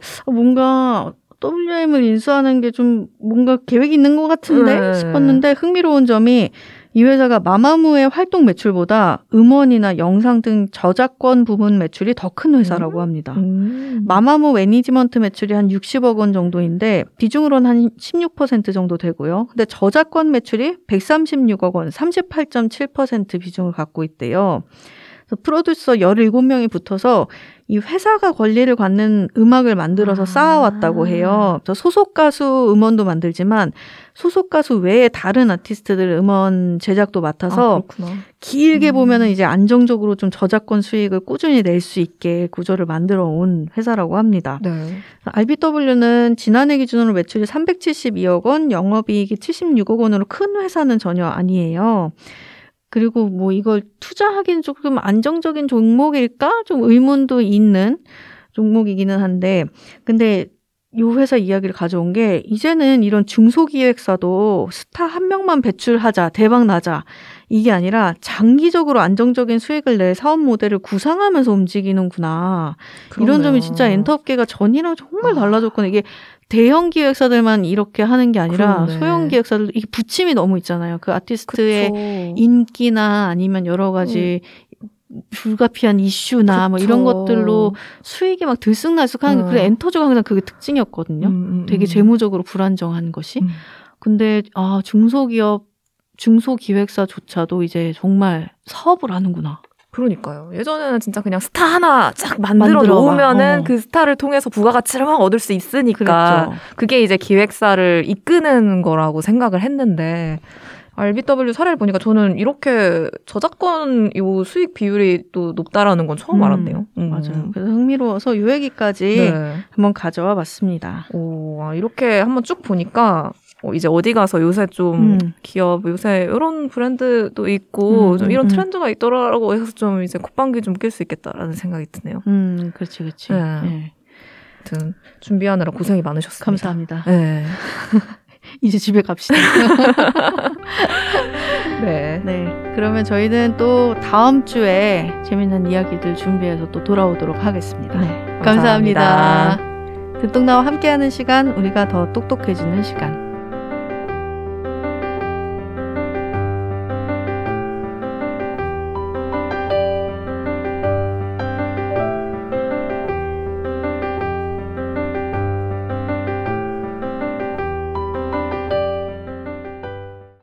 뭔가 WM을 인수하는 게 좀 뭔가 계획이 있는 것 같은데 싶었는데 흥미로운 점이 이 회사가 마마무의 활동 매출보다 음원이나 영상 등 저작권 부문 매출이 더 큰 회사라고 합니다. 마마무 매니지먼트 매출이 한 60억 원 정도인데 비중으로는 한 16% 정도 되고요. 근데 저작권 매출이 136억 원, 38.7% 비중을 갖고 있대요. 그래서 프로듀서 17명이 붙어서 이 회사가 권리를 갖는 음악을 만들어서 쌓아왔다고 해요. 소속 가수 음원도 만들지만 소속 가수 외에 다른 아티스트들 음원 제작도 맡아서 길게 보면은 이제 안정적으로 좀 저작권 수익을 꾸준히 낼 수 있게 구조를 만들어 온 회사라고 합니다. 네. RBW는 지난해 기준으로 매출이 372억 원, 영업이익이 76억 원으로 큰 회사는 전혀 아니에요. 그리고 뭐 이걸 투자하기는 조금 안정적인 종목일까? 좀 의문도 있는 종목이기는 한데, 근데 이 회사 이야기를 가져온 게 이제는 이런 중소기획사도 스타 한 명만 배출하자, 대박 나자 이게 아니라 장기적으로 안정적인 수익을 낼 사업 모델을 구상하면서 움직이는구나. 그러네요. 이런 점이 진짜 엔터업계가 전이랑 정말 달라졌구나. 이게 대형 기획사들만 이렇게 하는 게 아니라 소형 기획사들도 이게 부침이 너무 있잖아요. 그 아티스트의 인기나 아니면 여러 가지 불가피한 이슈나 뭐 이런 것들로 수익이 막 들쑥날쑥하는 게 그래 엔터주가 항상 그게 특징이었거든요. 되게 재무적으로 불안정한 것이. 근데 중소기업, 중소기획사조차도 이제 정말 사업을 하는구나. 그러니까요. 예전에는 진짜 그냥 스타 하나 쫙 만들어 놓으면은 그 스타를 통해서 부가가치를 막 얻을 수 있으니까 그랬죠. 그게 이제 기획사를 이끄는 거라고 생각을 했는데 RBW 사례를 보니까 저는 이렇게 저작권 요 수익 비율이 또 높다라는 건 처음 알았네요. 맞아요. 그래서 흥미로워서 요 얘기까지 한번 가져와 봤습니다. 이렇게 한번 쭉 보니까 이제 어디 가서 요새 좀 기업 요새 이런 브랜드도 있고 좀 이런 트렌드가 있더라고 해서 좀 이제 콧방귀 좀 낄 수 있겠다라는 생각이 드네요. 그렇지. 네. 아무튼 준비하느라 고생이 많으셨습니다. 감사합니다. 네. 이제 집에 갑시다. 네. 그러면 저희는 또 다음 주에 재미난 이야기들 준비해서 또 돌아오도록 하겠습니다. 네. 감사합니다. 듣동나와 함께하는 시간, 우리가 더 똑똑해지는 시간.